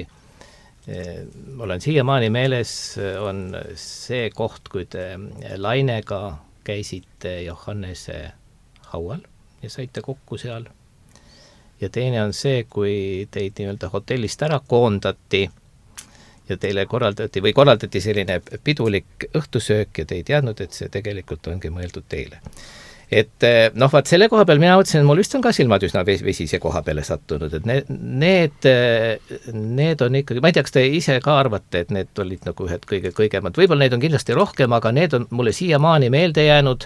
olen siiamaani meeles, on see koht, kui te Lainega käisite Johannese haual ja saite kokku seal. Ja teine on see, kui teid nii-öelda hotellist ära koondati ja teile korraldati või korraldati selline pidulik õhtusöök ja te ei teadnud, et see tegelikult ongi mõeldud teile. Et noh, vaat selle koha peal mina mõtlesin, et mul vist on ka silmad üsna vesise koha peale sattunud, et need, need, need on ikkagi, ma ei tea, kas te ise ka arvate, et need olid nagu ühed kõige kõigemad, võib-olla neid on kindlasti rohkem, aga need on mulle siiamaani meelde jäänud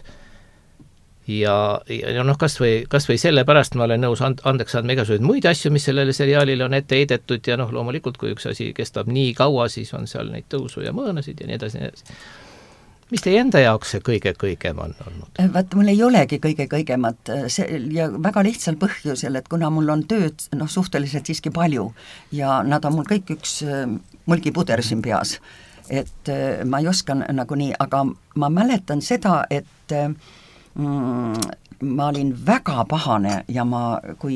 ja, ja noh, kas või, kas või selle pärast ma olen nõus and, andeks andma igasuguseid muid asju, mis sellele seriaalile on ette heidetud ja noh, loomulikult, kui üks asi kestab nii kaua, siis on seal neid tõusu ja mõõnasid ja nii edasi, nii edasi. Mis teie enda jaoks see kõige-kõigem on olnud?
Vaat mul ei olegi kõige-kõigemat see, ja väga lihtsal põhjusel, et kuna mul on tööd noh, suhteliselt siiski palju ja nad on mul kõik üks mulgipuder siin peas, et ma ei oska nagu nii, aga ma mäletan seda, et mm, ma olin väga pahane ja ma, kui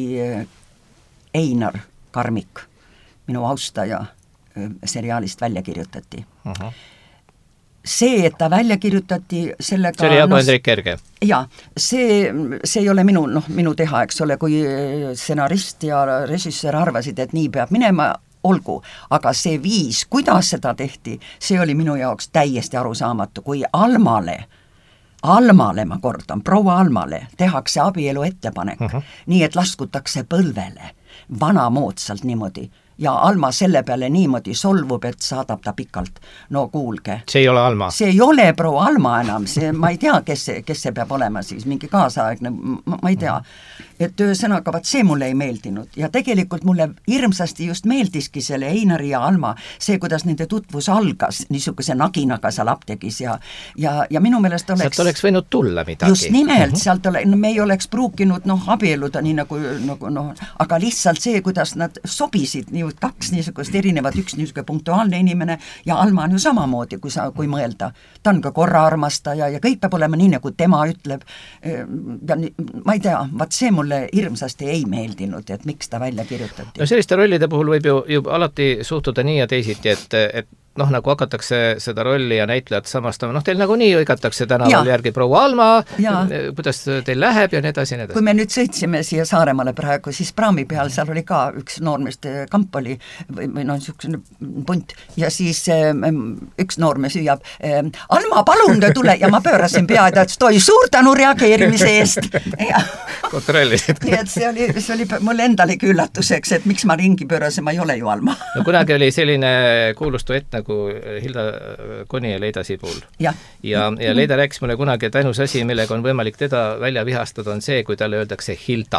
Einar Karmik, minu austaja, seriaalist välja kirjutati. Aha. See, et ta välja kirjutati sellega...
See oli Jago Hendrik Kerge.
Jaa, see, see ei ole minu, noh, minu teha, eks ole, kui stsenarist ja režissöör arvasid, et nii peab minema, olgu, aga see viis, kuidas seda tehti, see oli minu jaoks täiesti arusaamatu, kui Almale, Almale ma kordan, proua Almale tehakse abielu ettepanek, uh-huh. Nii et laskutakse põlvele, vanamoodsalt niimoodi, ja Alma selle peale niimoodi solvub, et saadab ta pikalt. No kuulge.
See ei ole Alma?
See ei ole proua Alma enam, see, ma ei tea, kes see, kes see peab olema siis, mingi kaasaegne, ma, ma ei tea. et ühesõnaga, vaat see mulle ei meeldinud ja tegelikult mulle hirmsasti just meeldiski selle Einari ja Alma, see, kuidas nende tutvus algas niisuguse naginaga seal apteegis ja ja, ja minu meelest oleks
sealt oleks võinud tulla midagi.
Just nimelt, uh-huh. sealt ole, no me ei oleks pruukinud noh, abieluda nii nagu, nagu noh, aga lihtsalt see, kuidas nad sobisid, nii kaks niisugust erinevat, üks niisugune punktuaalne inimene ja Alma on ju samamoodi, kui sa, kui mõelda. Ta on ka korraarmastaja ja kõik peab olema nii, nagu tema ütleb. Ja nii, ma ei tea, vaat see mulle hirmsasti ei meeldinud, et miks ta välja kirjutati.
No selliste rollide puhul võib ju, ju alati suhtuda nii ja teisiti, et, et noh, nagu hakatakse seda rolli ja näitlejat samastama, noh, teil nagu nii õigatakse tänaval järgi proua Alma, kuidas teil läheb ja nii edasi ja nii edasi.
Kui me nüüd sõitsime siia Saaremaale praegu, siis praami peal seal oli ka üks noormeeste kamp oli, või, või noh, niisugune punt, ja siis ähm, üks noormees hüüab, ähm, Alma, palun tule, ja ma pöörasin pea, et toi suur tänu reageerimise eest.
Kontrollisid.
Nii et see oli, see oli mulle endalegi üllatuseks, et miks ma ringi pöörasin, ma ei ole ju Alma.
No kunagi oli selline kuulus duett nagu Hilda Koni ja Leida Sibul. Ja, ja, ja Leida rääkis mulle kunagi, et ainus asi, millega on võimalik teda välja vihastada, on see, kui talle öeldakse Hilda.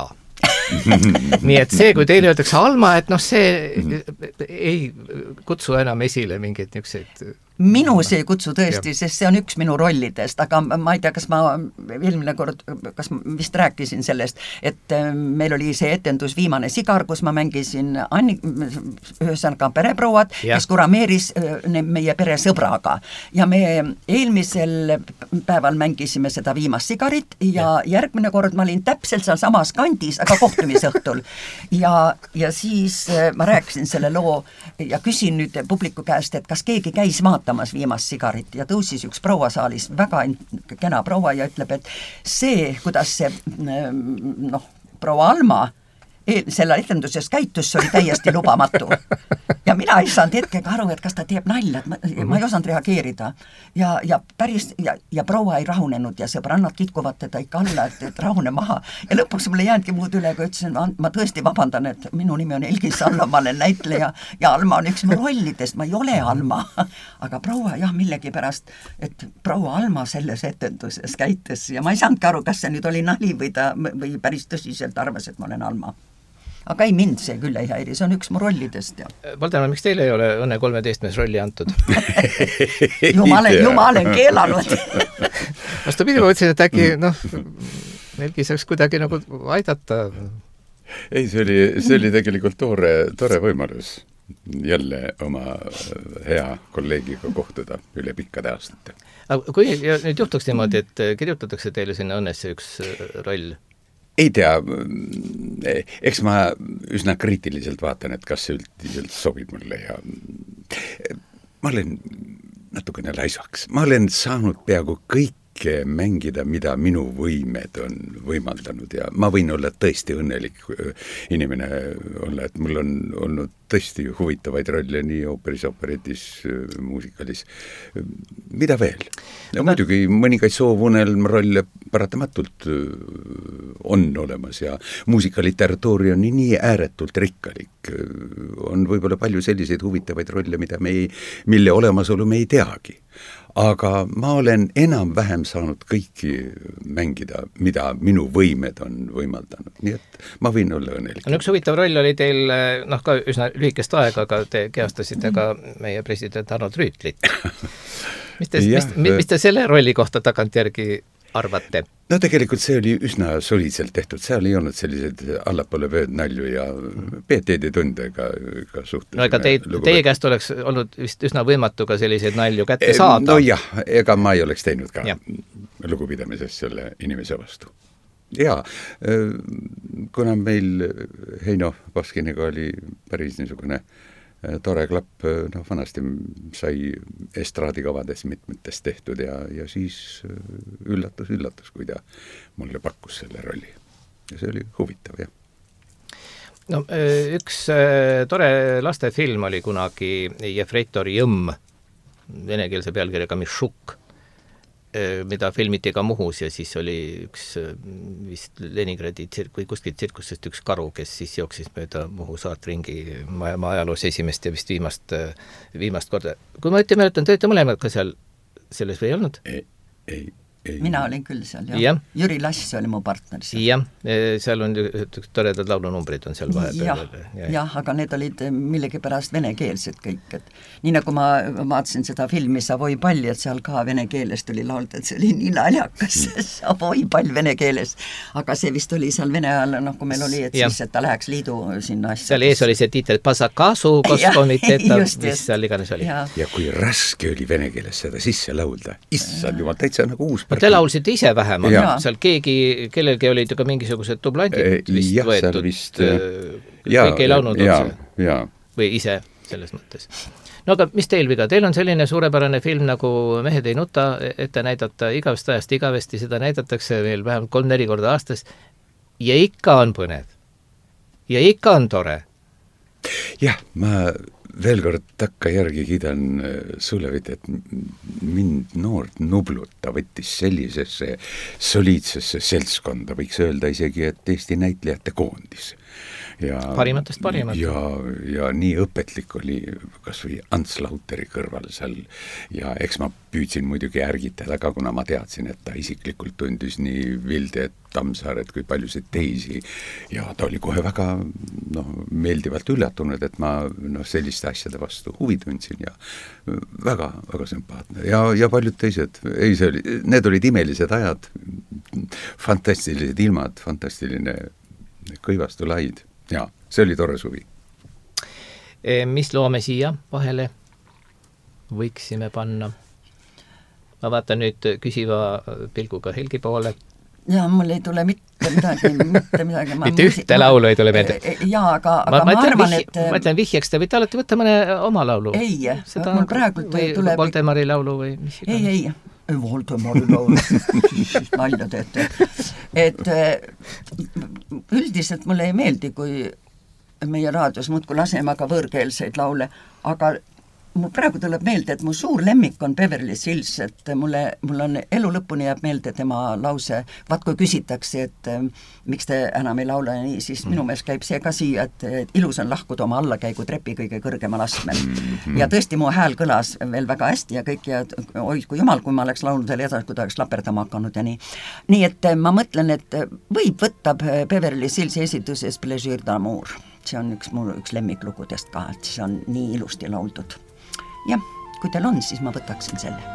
Nii et see, kui teile öeldakse Alma, et noh, see ei kutsu enam esile mingeid niisuguseid
minu see ei kutsu tõesti, sest see on üks minu rollidest, aga ma ei tea, kas ma eelmine kord, kas ma vist rääkisin sellest, et meil oli see etendus Viimane sigar, kus ma mängisin Anni, ühesõnaga pereprouad, kes kurameeris meie pere sõbraga. Ja me eelmisel päeval mängisime seda Viimast sigarit ja, ja järgmine kord ma olin täpselt seal samas kandis, aga kohtumisõhtul. Ja, ja siis ma rääkisin selle loo ja küsin nüüd publiku käest, et kas keegi käis vaatamas Viimast sigarit ja tõusis üks proua saalis, väga kena proua ja ütleb, et see, kuidas see noh, proua Alma selle etenduses käitus, oli täiesti lubamatu. Ja mina ei saanud hetkega aru, et kas ta teeb nalja, et ma, ma ei osanud reageerida. Ja, ja päris, ja, ja proua ei rahunenud ja sõbrannad kitkuvad teda ikka alla, et, et rahune maha. Ja lõpuks mulle jäänudki muud üle, kui ütlesin, ma tõesti vabandan, et minu nimi on Elgis Alma, ma olen näitleja ja Alma on üks mu rollidest, ma ei ole Alma. Aga proua jah, millegi pärast, et proua Alma selles etenduses käitus ja ma ei saanudki aru, kas see nüüd oli nali või ta või päris tõsiselt arvas, et ma olen Alma. Aga ei mind see küll ei häiri, see on üks mu rollidest.
Valdemann, miks teile ei ole Õnne kolmeteistmes rolli antud?
ju ma olen, ju ma olen keelanud.
Vastupidi, ma ütlesin, et äkki noh, neilgi saaks kuidagi nagu aidata.
Ei, see oli, see oli tegelikult tore, tore võimalus jälle oma hea kolleegiga kohtuda üle pikkade aastate.
Aga kui nüüd juhtuks niimoodi, et kirjutatakse teile sinna Õnnesse üks roll?
Ei tea, eks ma üsna kriitiliselt vaatan, et kas see üldiselt sobib mulle ja ma olen natukene laisaks. Ma olen saanud peaaegu kõike mängida, mida minu võimed on võimaldanud ja ma võin olla tõesti õnnelik inimene olla, et mul on olnud tõesti huvitavaid rolle nii ooperis, operetis, muusikalis. Mida veel? Ja ma... muidugi mõningaid soovunelmrolle paratamatult on olemas ja muusikaliteratuuri on nii, nii ääretult rikkalik. On võib-olla palju selliseid huvitavaid rolle, mida me ei, mille olemasolu me ei teagi. Aga ma olen enam-vähem saanud kõiki mängida, mida minu võimed on võimaldanud. Nii et ma võin olla õnnelik.
No, üks huvitav roll oli teil, noh ka üsna lühikest aega, aga te kehastasite ka meie president Arnold Rüütlit. Mis te, ja, mis, mis te selle rolli kohta tagantjärgi arvate?
No tegelikult see oli üsna soliidselt tehtud, seal ei olnud sellised allapoole vööd nalju ja peeteeditundega ka suhtlesime.
No ega teid, teie käest oleks olnud vist üsna võimatu ka selliseid nalju kätte saada.
No jah, ega ma ei oleks teinud ka ja. Lugupidamisest selle inimese vastu. Jaa, kuna meil Heino Baskiniga oli päris niisugune tore klapp, noh vanasti sai estraadikavades mitmetest tehtud ja, ja siis üllatus, üllatus, kui ta mulle pakkus selle rolli. Ja see oli huvitav, jah.
No üks tore lastefilm oli kunagi Jefreitor Jõmm, venekeelse pealkirjaga Mišuk, mida filmiti ka Muhus ja siis oli üks vist Leningradi tsirk, või kuskil tsirkusest üks karu, kes siis jooksis mööda Muhu saart ringi ma ajaloos esimest ja vist viimast, viimast korda. Kui ma õieti mäletan, te olete mõlemad ka seal selles või ei olnud?
Ei, ei,
mina olin küll seal, jah.
Ja.
Jüri Lass oli mu partner seal.
Jah, seal on toredad laulunumbrid on seal vahepeal.
Jah, ja, jah, aga need olid millegipärast venekeelsed kõik, et nii nagu ma vaatasin seda filmi Savoi palli, et seal ka vene keeles tuli laulda, et see oli nii naljakas, Savoi pall vene keeles, aga see vist oli seal vene ajal, noh kui meil oli, et ja. Siis, et ta läheks liidu sinna asja.
Seal ees oli see tiitel Pasakasu koskomiteta, mis seal iganes oli.
Ja. ja kui raske oli vene keeles seda sisse laulda, issand jumal, täitsa nagu uus
Te laulsite ise vähemalt, seal keegi, kellelgi olid ka mingisugused dublandid vist ja, võetud, vist, kõik ei laulnud otse või ise selles mõttes. No aga mis teil viga? Teil on selline suurepärane film nagu Mehed ei nuta ette näidata igavest ajast igavesti, seda näidatakse veel vähemalt kolm-neli korda aastas ja ikka on põnev. Ja ikka on tore.
Jah, ma veel kord takka järgi kiidan Sulevit, et mind noort Nublut ta võttis sellisesse soliidsesse seltskonda, võiks öelda isegi, et Eesti näitlejate koondis. Ja,
parimatest parimat.
Ja, ja nii õpetlik oli kas või Ants Lauteri kõrval seal ja eks ma püüdsin muidugi ärgitada ka, kuna ma teadsin, et ta isiklikult tundis nii Vilde Tammsaaret kui paljusid teisi ja ta oli kohe väga noh, meeldivalt üllatunud, et ma noh, selliste asjade vastu huvi tundsin ja väga, väga sümpaatne ja, ja paljud teised, ei see oli, need olid imelised ajad, fantastilised ilmad, fantastiline kõivastulaid. Jaa, see oli tore suvi.
Mis loome siia vahele võiksime panna? Ma vaatan nüüd küsiva pilguga Helgi poole.
Jaa, mul ei tule mitte midagi, mitte midagi.
Mitte ühte laulu ei tule meelde.
Jaa, aga, aga ma, ma arvan, vih, et...
Ma ütlen vihjeks, te võite alati võtta mõne oma laulu.
Ei, Seda mul praegult
või
tuleb...
Voldemari laulu või mis
ei, ei, ei, Voldemari laulu, siis nalja teete. Et üldiselt mulle ei meeldi, kui meie raadios muudku laseme aga võõrkeelseid laule, aga mul praegu tuleb meelde, et mu suur lemmik on Beverly Hills, et mulle, mul on elu lõpuni jääb meelde tema lause, vaat kui küsitakse, et miks te enam ei laula nii, siis mm. minu meelest käib see ka siia, et, et ilus on lahkuda oma allakäigu trepi kõige kõrgemal astmel. Mm-hmm. Ja tõesti mu hääl kõlas veel väga hästi ja kõik ja oi, kui jumal, kui ma oleks laulnud veel edasi, kui ta oleks laperdama hakanud ja nii. Nii et ma mõtlen, et võib võtta Beverly Hillsi esituses Plaisir d'amour. See on üks, mul üks lemmiklugudest ka, et see on nii ilusti lauldud. Jah, kui teil on, siis ma võtaksin selle.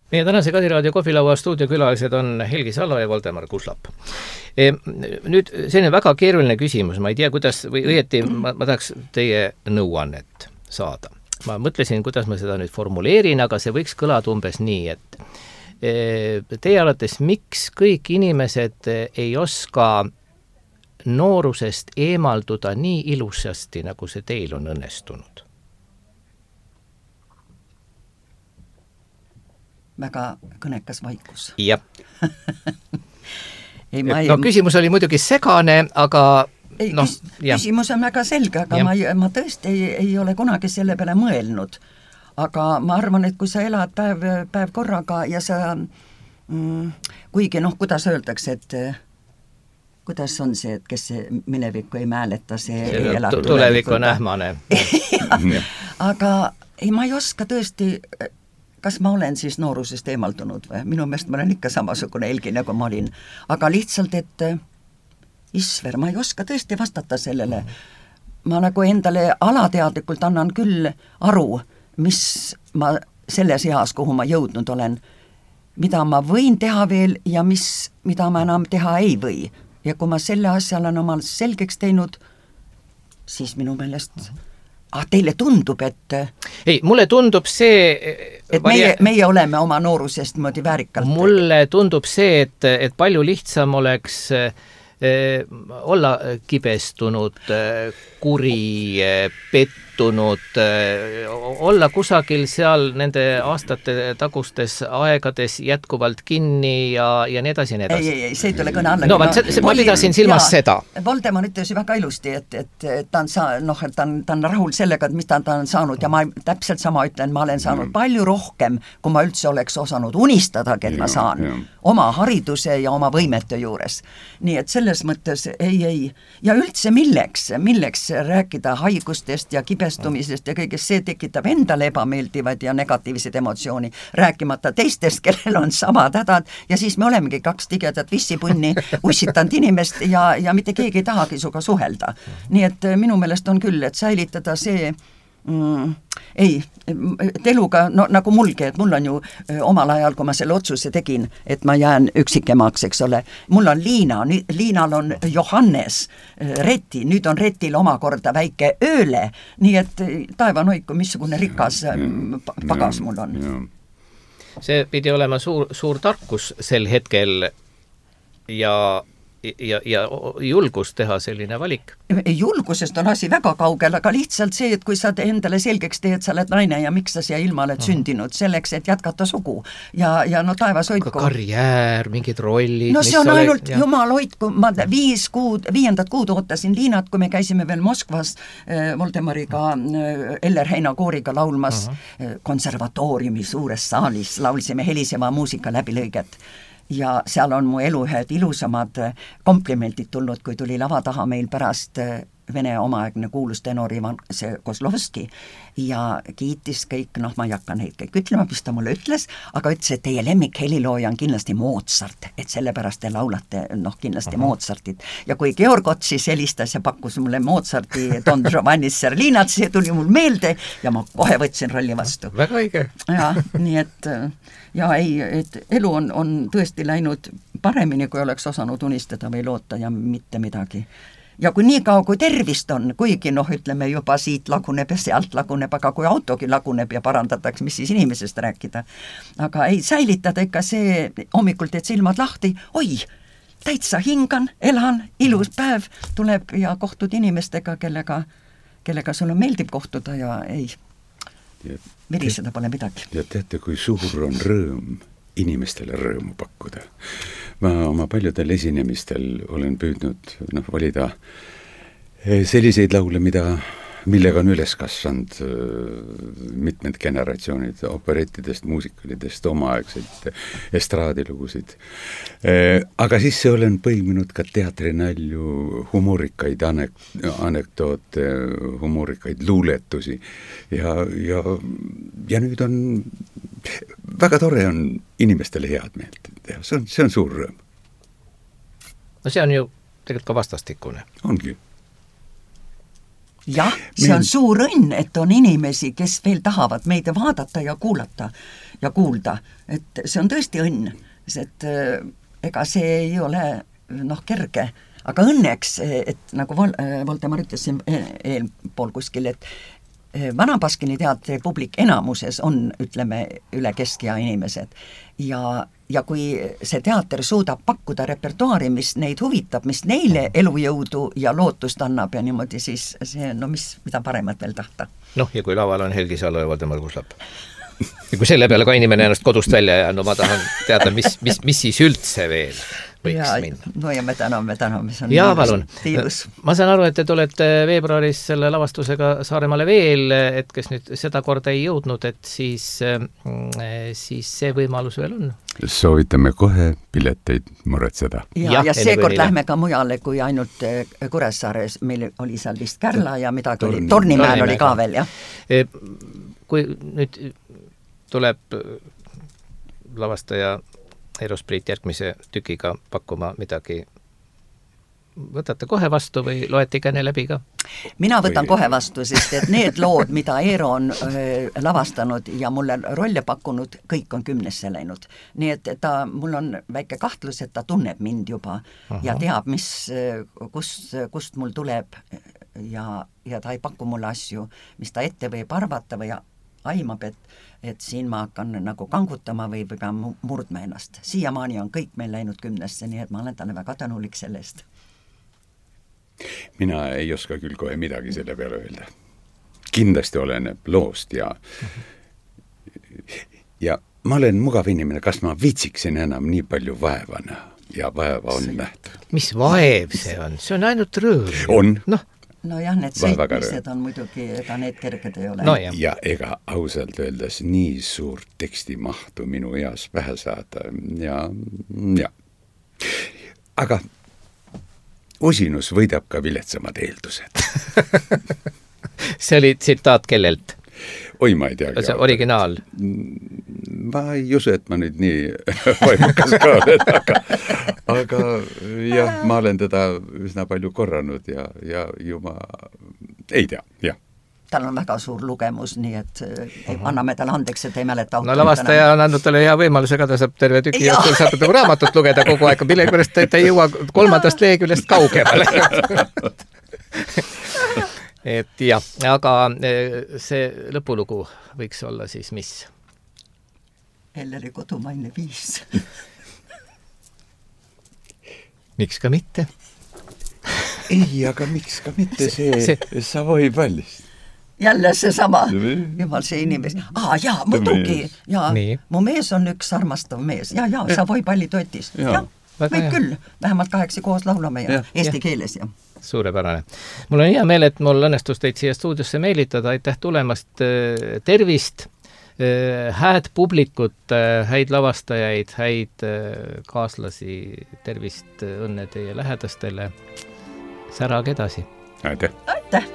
Meie tänase Kadiraadio kohvilaua stuudiokülalised on Helgi Salo ja Voldemar Kuslap. E, nüüd selline väga keeruline küsimus, ma ei tea, kuidas, või õieti ma, ma tahaks teie nõuannet saada. Ma mõtlesin, kuidas ma seda nüüd formuleerin, aga see võiks kõlada umbes nii, et e, teie arvates, miks kõik inimesed ei oska noorusest eemalduda nii ilusasti, nagu see teil on õnnestunud?
Väga kõnekas vaikus.
Jah.
ei, ma ei...
No küsimus oli muidugi segane, aga
ei,
no,
küsimus on väga selge, aga ja. ma, ma tõesti ei, ei ole kunagi selle peale mõelnud. Aga ma arvan, et kui sa elad päev, päev korraga ja sa mm, kuigi noh, kuidas öeldakse, et kuidas on see, et kes see minevikku ei määleta, see, see ei ela
tulevik on ähmane.
Aga ei, ma ei oska tõesti... Kas ma olen siis noorusest eemaldunud või? Minu meelest ma olen ikka samasugune Helgi, nagu ma olin. Aga lihtsalt, et Isver, ma ei oska tõesti vastata sellele. Ma nagu endale alateadlikult annan küll aru, mis ma selles eas, kuhu ma jõudnud olen, mida ma võin teha veel ja mis, mida ma enam teha ei või. Ja kui ma selle asja olen omal selgeks teinud, siis minu meelest... Ah, teile tundub, et...
Ei, mulle tundub see...
Et meie, meie oleme oma noorusest moodi väärikalt.
Mulle tundub see, et, et palju lihtsam oleks eh, olla kibestunud, kuri, pettunud, eh, olla kusagil seal nende aastate tagustes aegades jätkuvalt kinni ja, ja nii edasi ja nii edasi.
Ei, ei, ei, see ei tule kõne alla.
No, no, see, see, ma pidasin silmas ja, seda.
Voldemar ütles väga ilusti, et, et, et ta on, saa, noh, et ta on, ta on rahul sellega, et mis ta, ta on saanud ja ma täpselt sama ütlen, ma olen saanud mm. palju rohkem, kui ma üldse oleks osanud unistadagi, et ja, ma saan ja. Oma hariduse ja oma võimete juures. Nii et selles mõttes ei, ei. Ja üldse milleks, milleks rääkida haigustest ja kibestumisest ja kõigest, see tekitab endale ebameeldivad ja negatiivsed emotsiooni, rääkimata teistest, kellel on samad hädad ja siis me olemegi kaks tigedat vissipunni ussitanud inimest ja, ja mitte keegi ei tahagi suga suhelda. Nii et minu meelest on küll, et säilitada see Mm, ei, et eluga, no nagu mulgi, et mul on ju öö, omal ajal, kui ma selle otsuse tegin, et ma jään üksikemaks, eks ole, mul on Liina, Liinal on Johannes, Reti, nüüd on Retil omakorda väike Ööle, nii et taevanoiku, missugune rikas pagas mul on.
See pidi olema suur, suur tarkus sel hetkel ja Ja, ja julgus teha selline valik.
Julgusest on asi väga kaugel, aga lihtsalt see, et kui sa endale selgeks teed, sa oled naine ja miks sa siia ilma oled sündinud, selleks, et jätkata sugu. Ja, ja no taevas hoidku.
Karjäär, mingid rollid.
No see on ainult ole, jumal hoidku, ma viis kuud, viiendat kuud ootasin Liinat, kui me käisime veel Moskvas äh, Voldemariga, äh, Eller Heina kooriga laulmas äh, konservatooriumi suures saalis, laulsime helisema muusika läbilõiget. Ja seal on mu elu ühed ilusamad komplimendid tulnud, kui tuli lava taha meil pärast Vene omaaegne kuulus tenor Ivan Kozlovski ja kiitis kõik, noh ma ei hakka neid kõik ütlema, mis ta mulle ütles, aga ütles, et teie lemmik helilooja on kindlasti Mozart, et sellepärast te laulate noh kindlasti Aha. Mozartit. Ja kui Georg Otsis helistas ja pakkus mulle Mozarti Don Giovanni Serlinat, see tuli mul meelde ja ma kohe võtsin rolli vastu.
Väga õige.
Ja, nii et ja ei, et elu on, on tõesti läinud paremini, kui oleks osanud unistada või loota ja mitte midagi. Ja kui nii kaua, kui tervist on, kuigi noh, ütleme juba siit laguneb ja sealt laguneb, aga kui autogi laguneb ja parandatakse, mis siis inimesest rääkida. Aga ei säilitada ikka see hommikul teed silmad lahti, oi, täitsa hingan, elan, ilus päev, tuleb ja kohtud inimestega, kellega, kellega sul on meeldib kohtuda ja ei, viriseda pole midagi.
Ja teate, kui suur on rõõm inimestele rõõmu pakkuda. Ma oma paljudel esinemistel olen püüdnud noh, valida selliseid laule, mida, millega on üles kasvanud mitmed generatsioonid operettidest, muusikalidest, omaaegseid estraadilugusid. Aga siis olen põiminud ka teatrinalju, humorikaid anek- anekdoote, humorikaid luuletusi ja, ja, ja nüüd on väga tore on inimestele head meelt teha, see on, see on suur rõõm.
No see on ju tegelikult ka vastastikune.
Ongi.
jah, see on suur õnn, et on inimesi, kes veel tahavad meid vaadata ja kuulata ja kuulda, et see on tõesti õnn, et ega see ei ole noh, kerge, aga õnneks, et nagu Vol- Voldemar ütles siin eelpool kuskil, et Vana Baskini teatri publik enamuses on, ütleme, üle keskea inimesed ja, ja kui see teater suudab pakkuda repertuaari, mis neid huvitab, mis neile elujõudu ja lootust annab ja niimoodi, siis see, no mis, mida paremat veel tahta.
Noh, ja kui laval on Helgi Salo ja Voldemar Kuslap. Ja kui selle peale ka inimene ennast kodust välja ja no ma tahan teada, mis, mis, mis siis üldse veel võiks
ja,
minna.
No ja me täname, täname, see on
ja, palun.
Tiilus.
Ma saan aru, et te tulete veebruaris selle lavastusega Saaremaale veel, et kes nüüd seda korda ei jõudnud, et siis, siis see võimalus veel on.
Soovitame kohe pileteid muretseda.
Ja, ja, ja seekord lähme ka mujale kui ainult Kuressaares, meil oli seal vist Kärla ja midagi Torni. oli, Tornimäel oli ka veel, jah.
Kui nüüd tuleb lavastaja Eros Priit järgmise tükiga pakkuma midagi, võtate kohe vastu või loete käne läbi ka? Mina
võtan kohe vastu, sest et need lood, mida Eero on öö, lavastanud ja mulle rolle pakkunud, kõik on kümnesse läinud. Nii et ta, mul on väike kahtlus, et ta tunneb mind juba Aha. ja teab, mis, kust, kust mul tuleb ja, ja ta ei paku mulle asju, mis ta ette võib arvata või aimab, et, et siin ma hakkan nagu kangutama või pean murdma ennast. Siiamaani on kõik meil läinud kümnesse, nii et ma olen talle väga tänulik selle eest.
Mina ei oska küll kohe midagi selle peale öelda. Kindlasti oleneb loost ja ja ma olen mugav inimene, kas ma viitsiksin enam nii palju vaevana ja vaeva on nähtud.
Mis vaev see on? See on ainult rõõm.
On.
Noh,
no jah, need sõitmised on muidugi, ega need kerged ei ole.
No,
ja. ja ega ausalt öeldes nii suurt tekstimahtu minu eas pähe saada ja, ja. Aga usinus võidab ka viletsamad eeldused.
See oli tsitaat kellelt?
Oi, ma ei tea.
See originaal?
Ma ei usu, et ma nüüd nii vaimukas ka olen, aga, aga jah, ma olen teda üsna palju korranud ja, ja ju ma ei tea, jah.
Tal on väga suur lugemus, nii et Aha. anname talle andeks, et ei mäleta auto.
No lavastaja on andnud talle hea võimaluse ka, ta saab terve tüki ja saab nagu raamatut lugeda kogu aeg, mille pärast ta ei jõua kolmandast leegülest kaugemale. Et jah, aga see lõpulugu võiks olla siis mis?
Elleri kodumaine viis.
Miks ka mitte?
Ei, aga miks ka mitte see, see... Savoi vallis?
Jälle see sama, jumal see inimes. Ah, jaa, muidugi. Ja, mu mees on üks armastav mees. Ja, ja, Savoi pallitotis. Ja, võib küll. Vähemalt kaheksa koos laulame ja, ja eesti ja. keeles. Ja.
Suurepärane. Mul on hea meel, et mul õnnestus teid siia stuudiosse meelitada. Aitäh tulemast. Tervist, hääd publikut, häid lavastajaid, häid kaaslasi, tervist, õnne teie lähedastele. Särage edasi.
Aitäh.
Aitäh.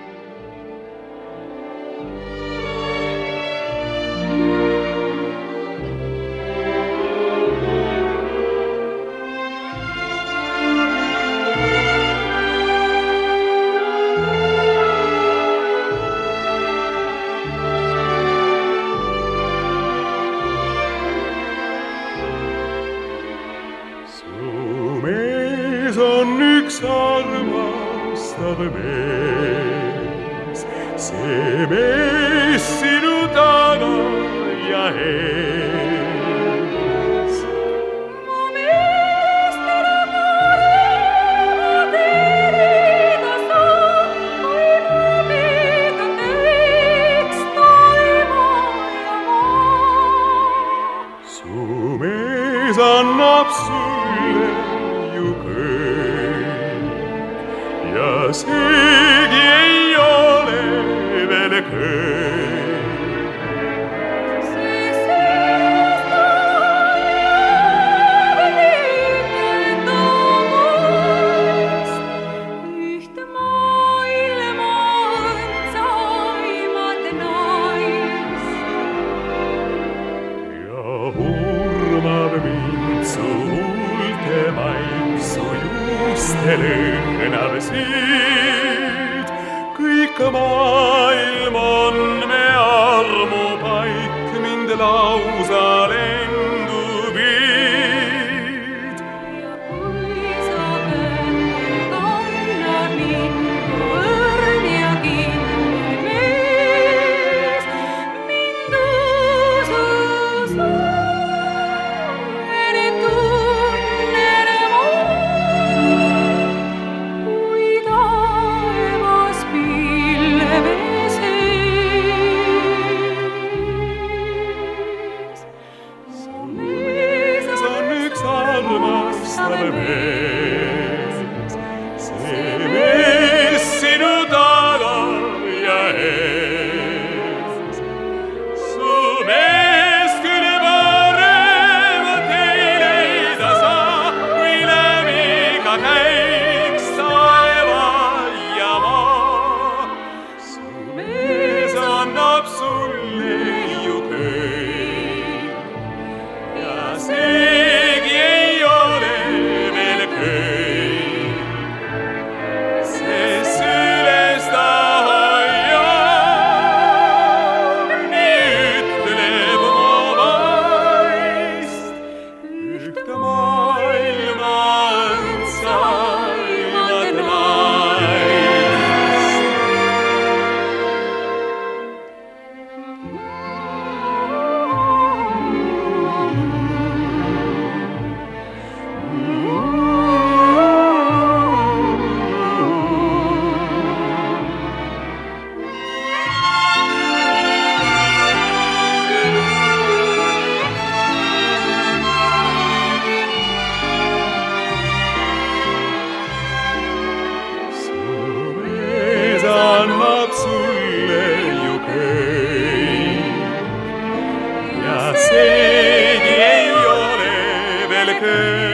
Armastav mees, see mees sinu taga ja ees.
Mu meest ära kareva terida saa, kui mu meega teeks taeva ja maa.
Su mees annab sulle ju ja seegi ei ole veel kõik.
See seesta jääb tikendamas, üht maailma õndsaimat naist.
Ja hurmab mind su huulte maik, su juuste lõhnab siit, kõik
kõik maailm on me armupaik, mind lausa lendu viid.
Ja kui sa kätte kannad mind, õrn ja kindel mees, mind usus enne tunnen ma, kui taevas pilve sees. Su mees
on üks armastav mees, see mees sinu taga ja ees. Su mees küll paremat ei leida saa, kui läbi ka käiks taeva ja maa. Su mees annab sulle ju kõik ja seegi ei ole veel kõik, sest süles ta hoiab, nii ütleb mu vaist, ühte maailma õndsaimat naist. Su mees annab sulle ju kõik ja seegi ei ole veel kõik.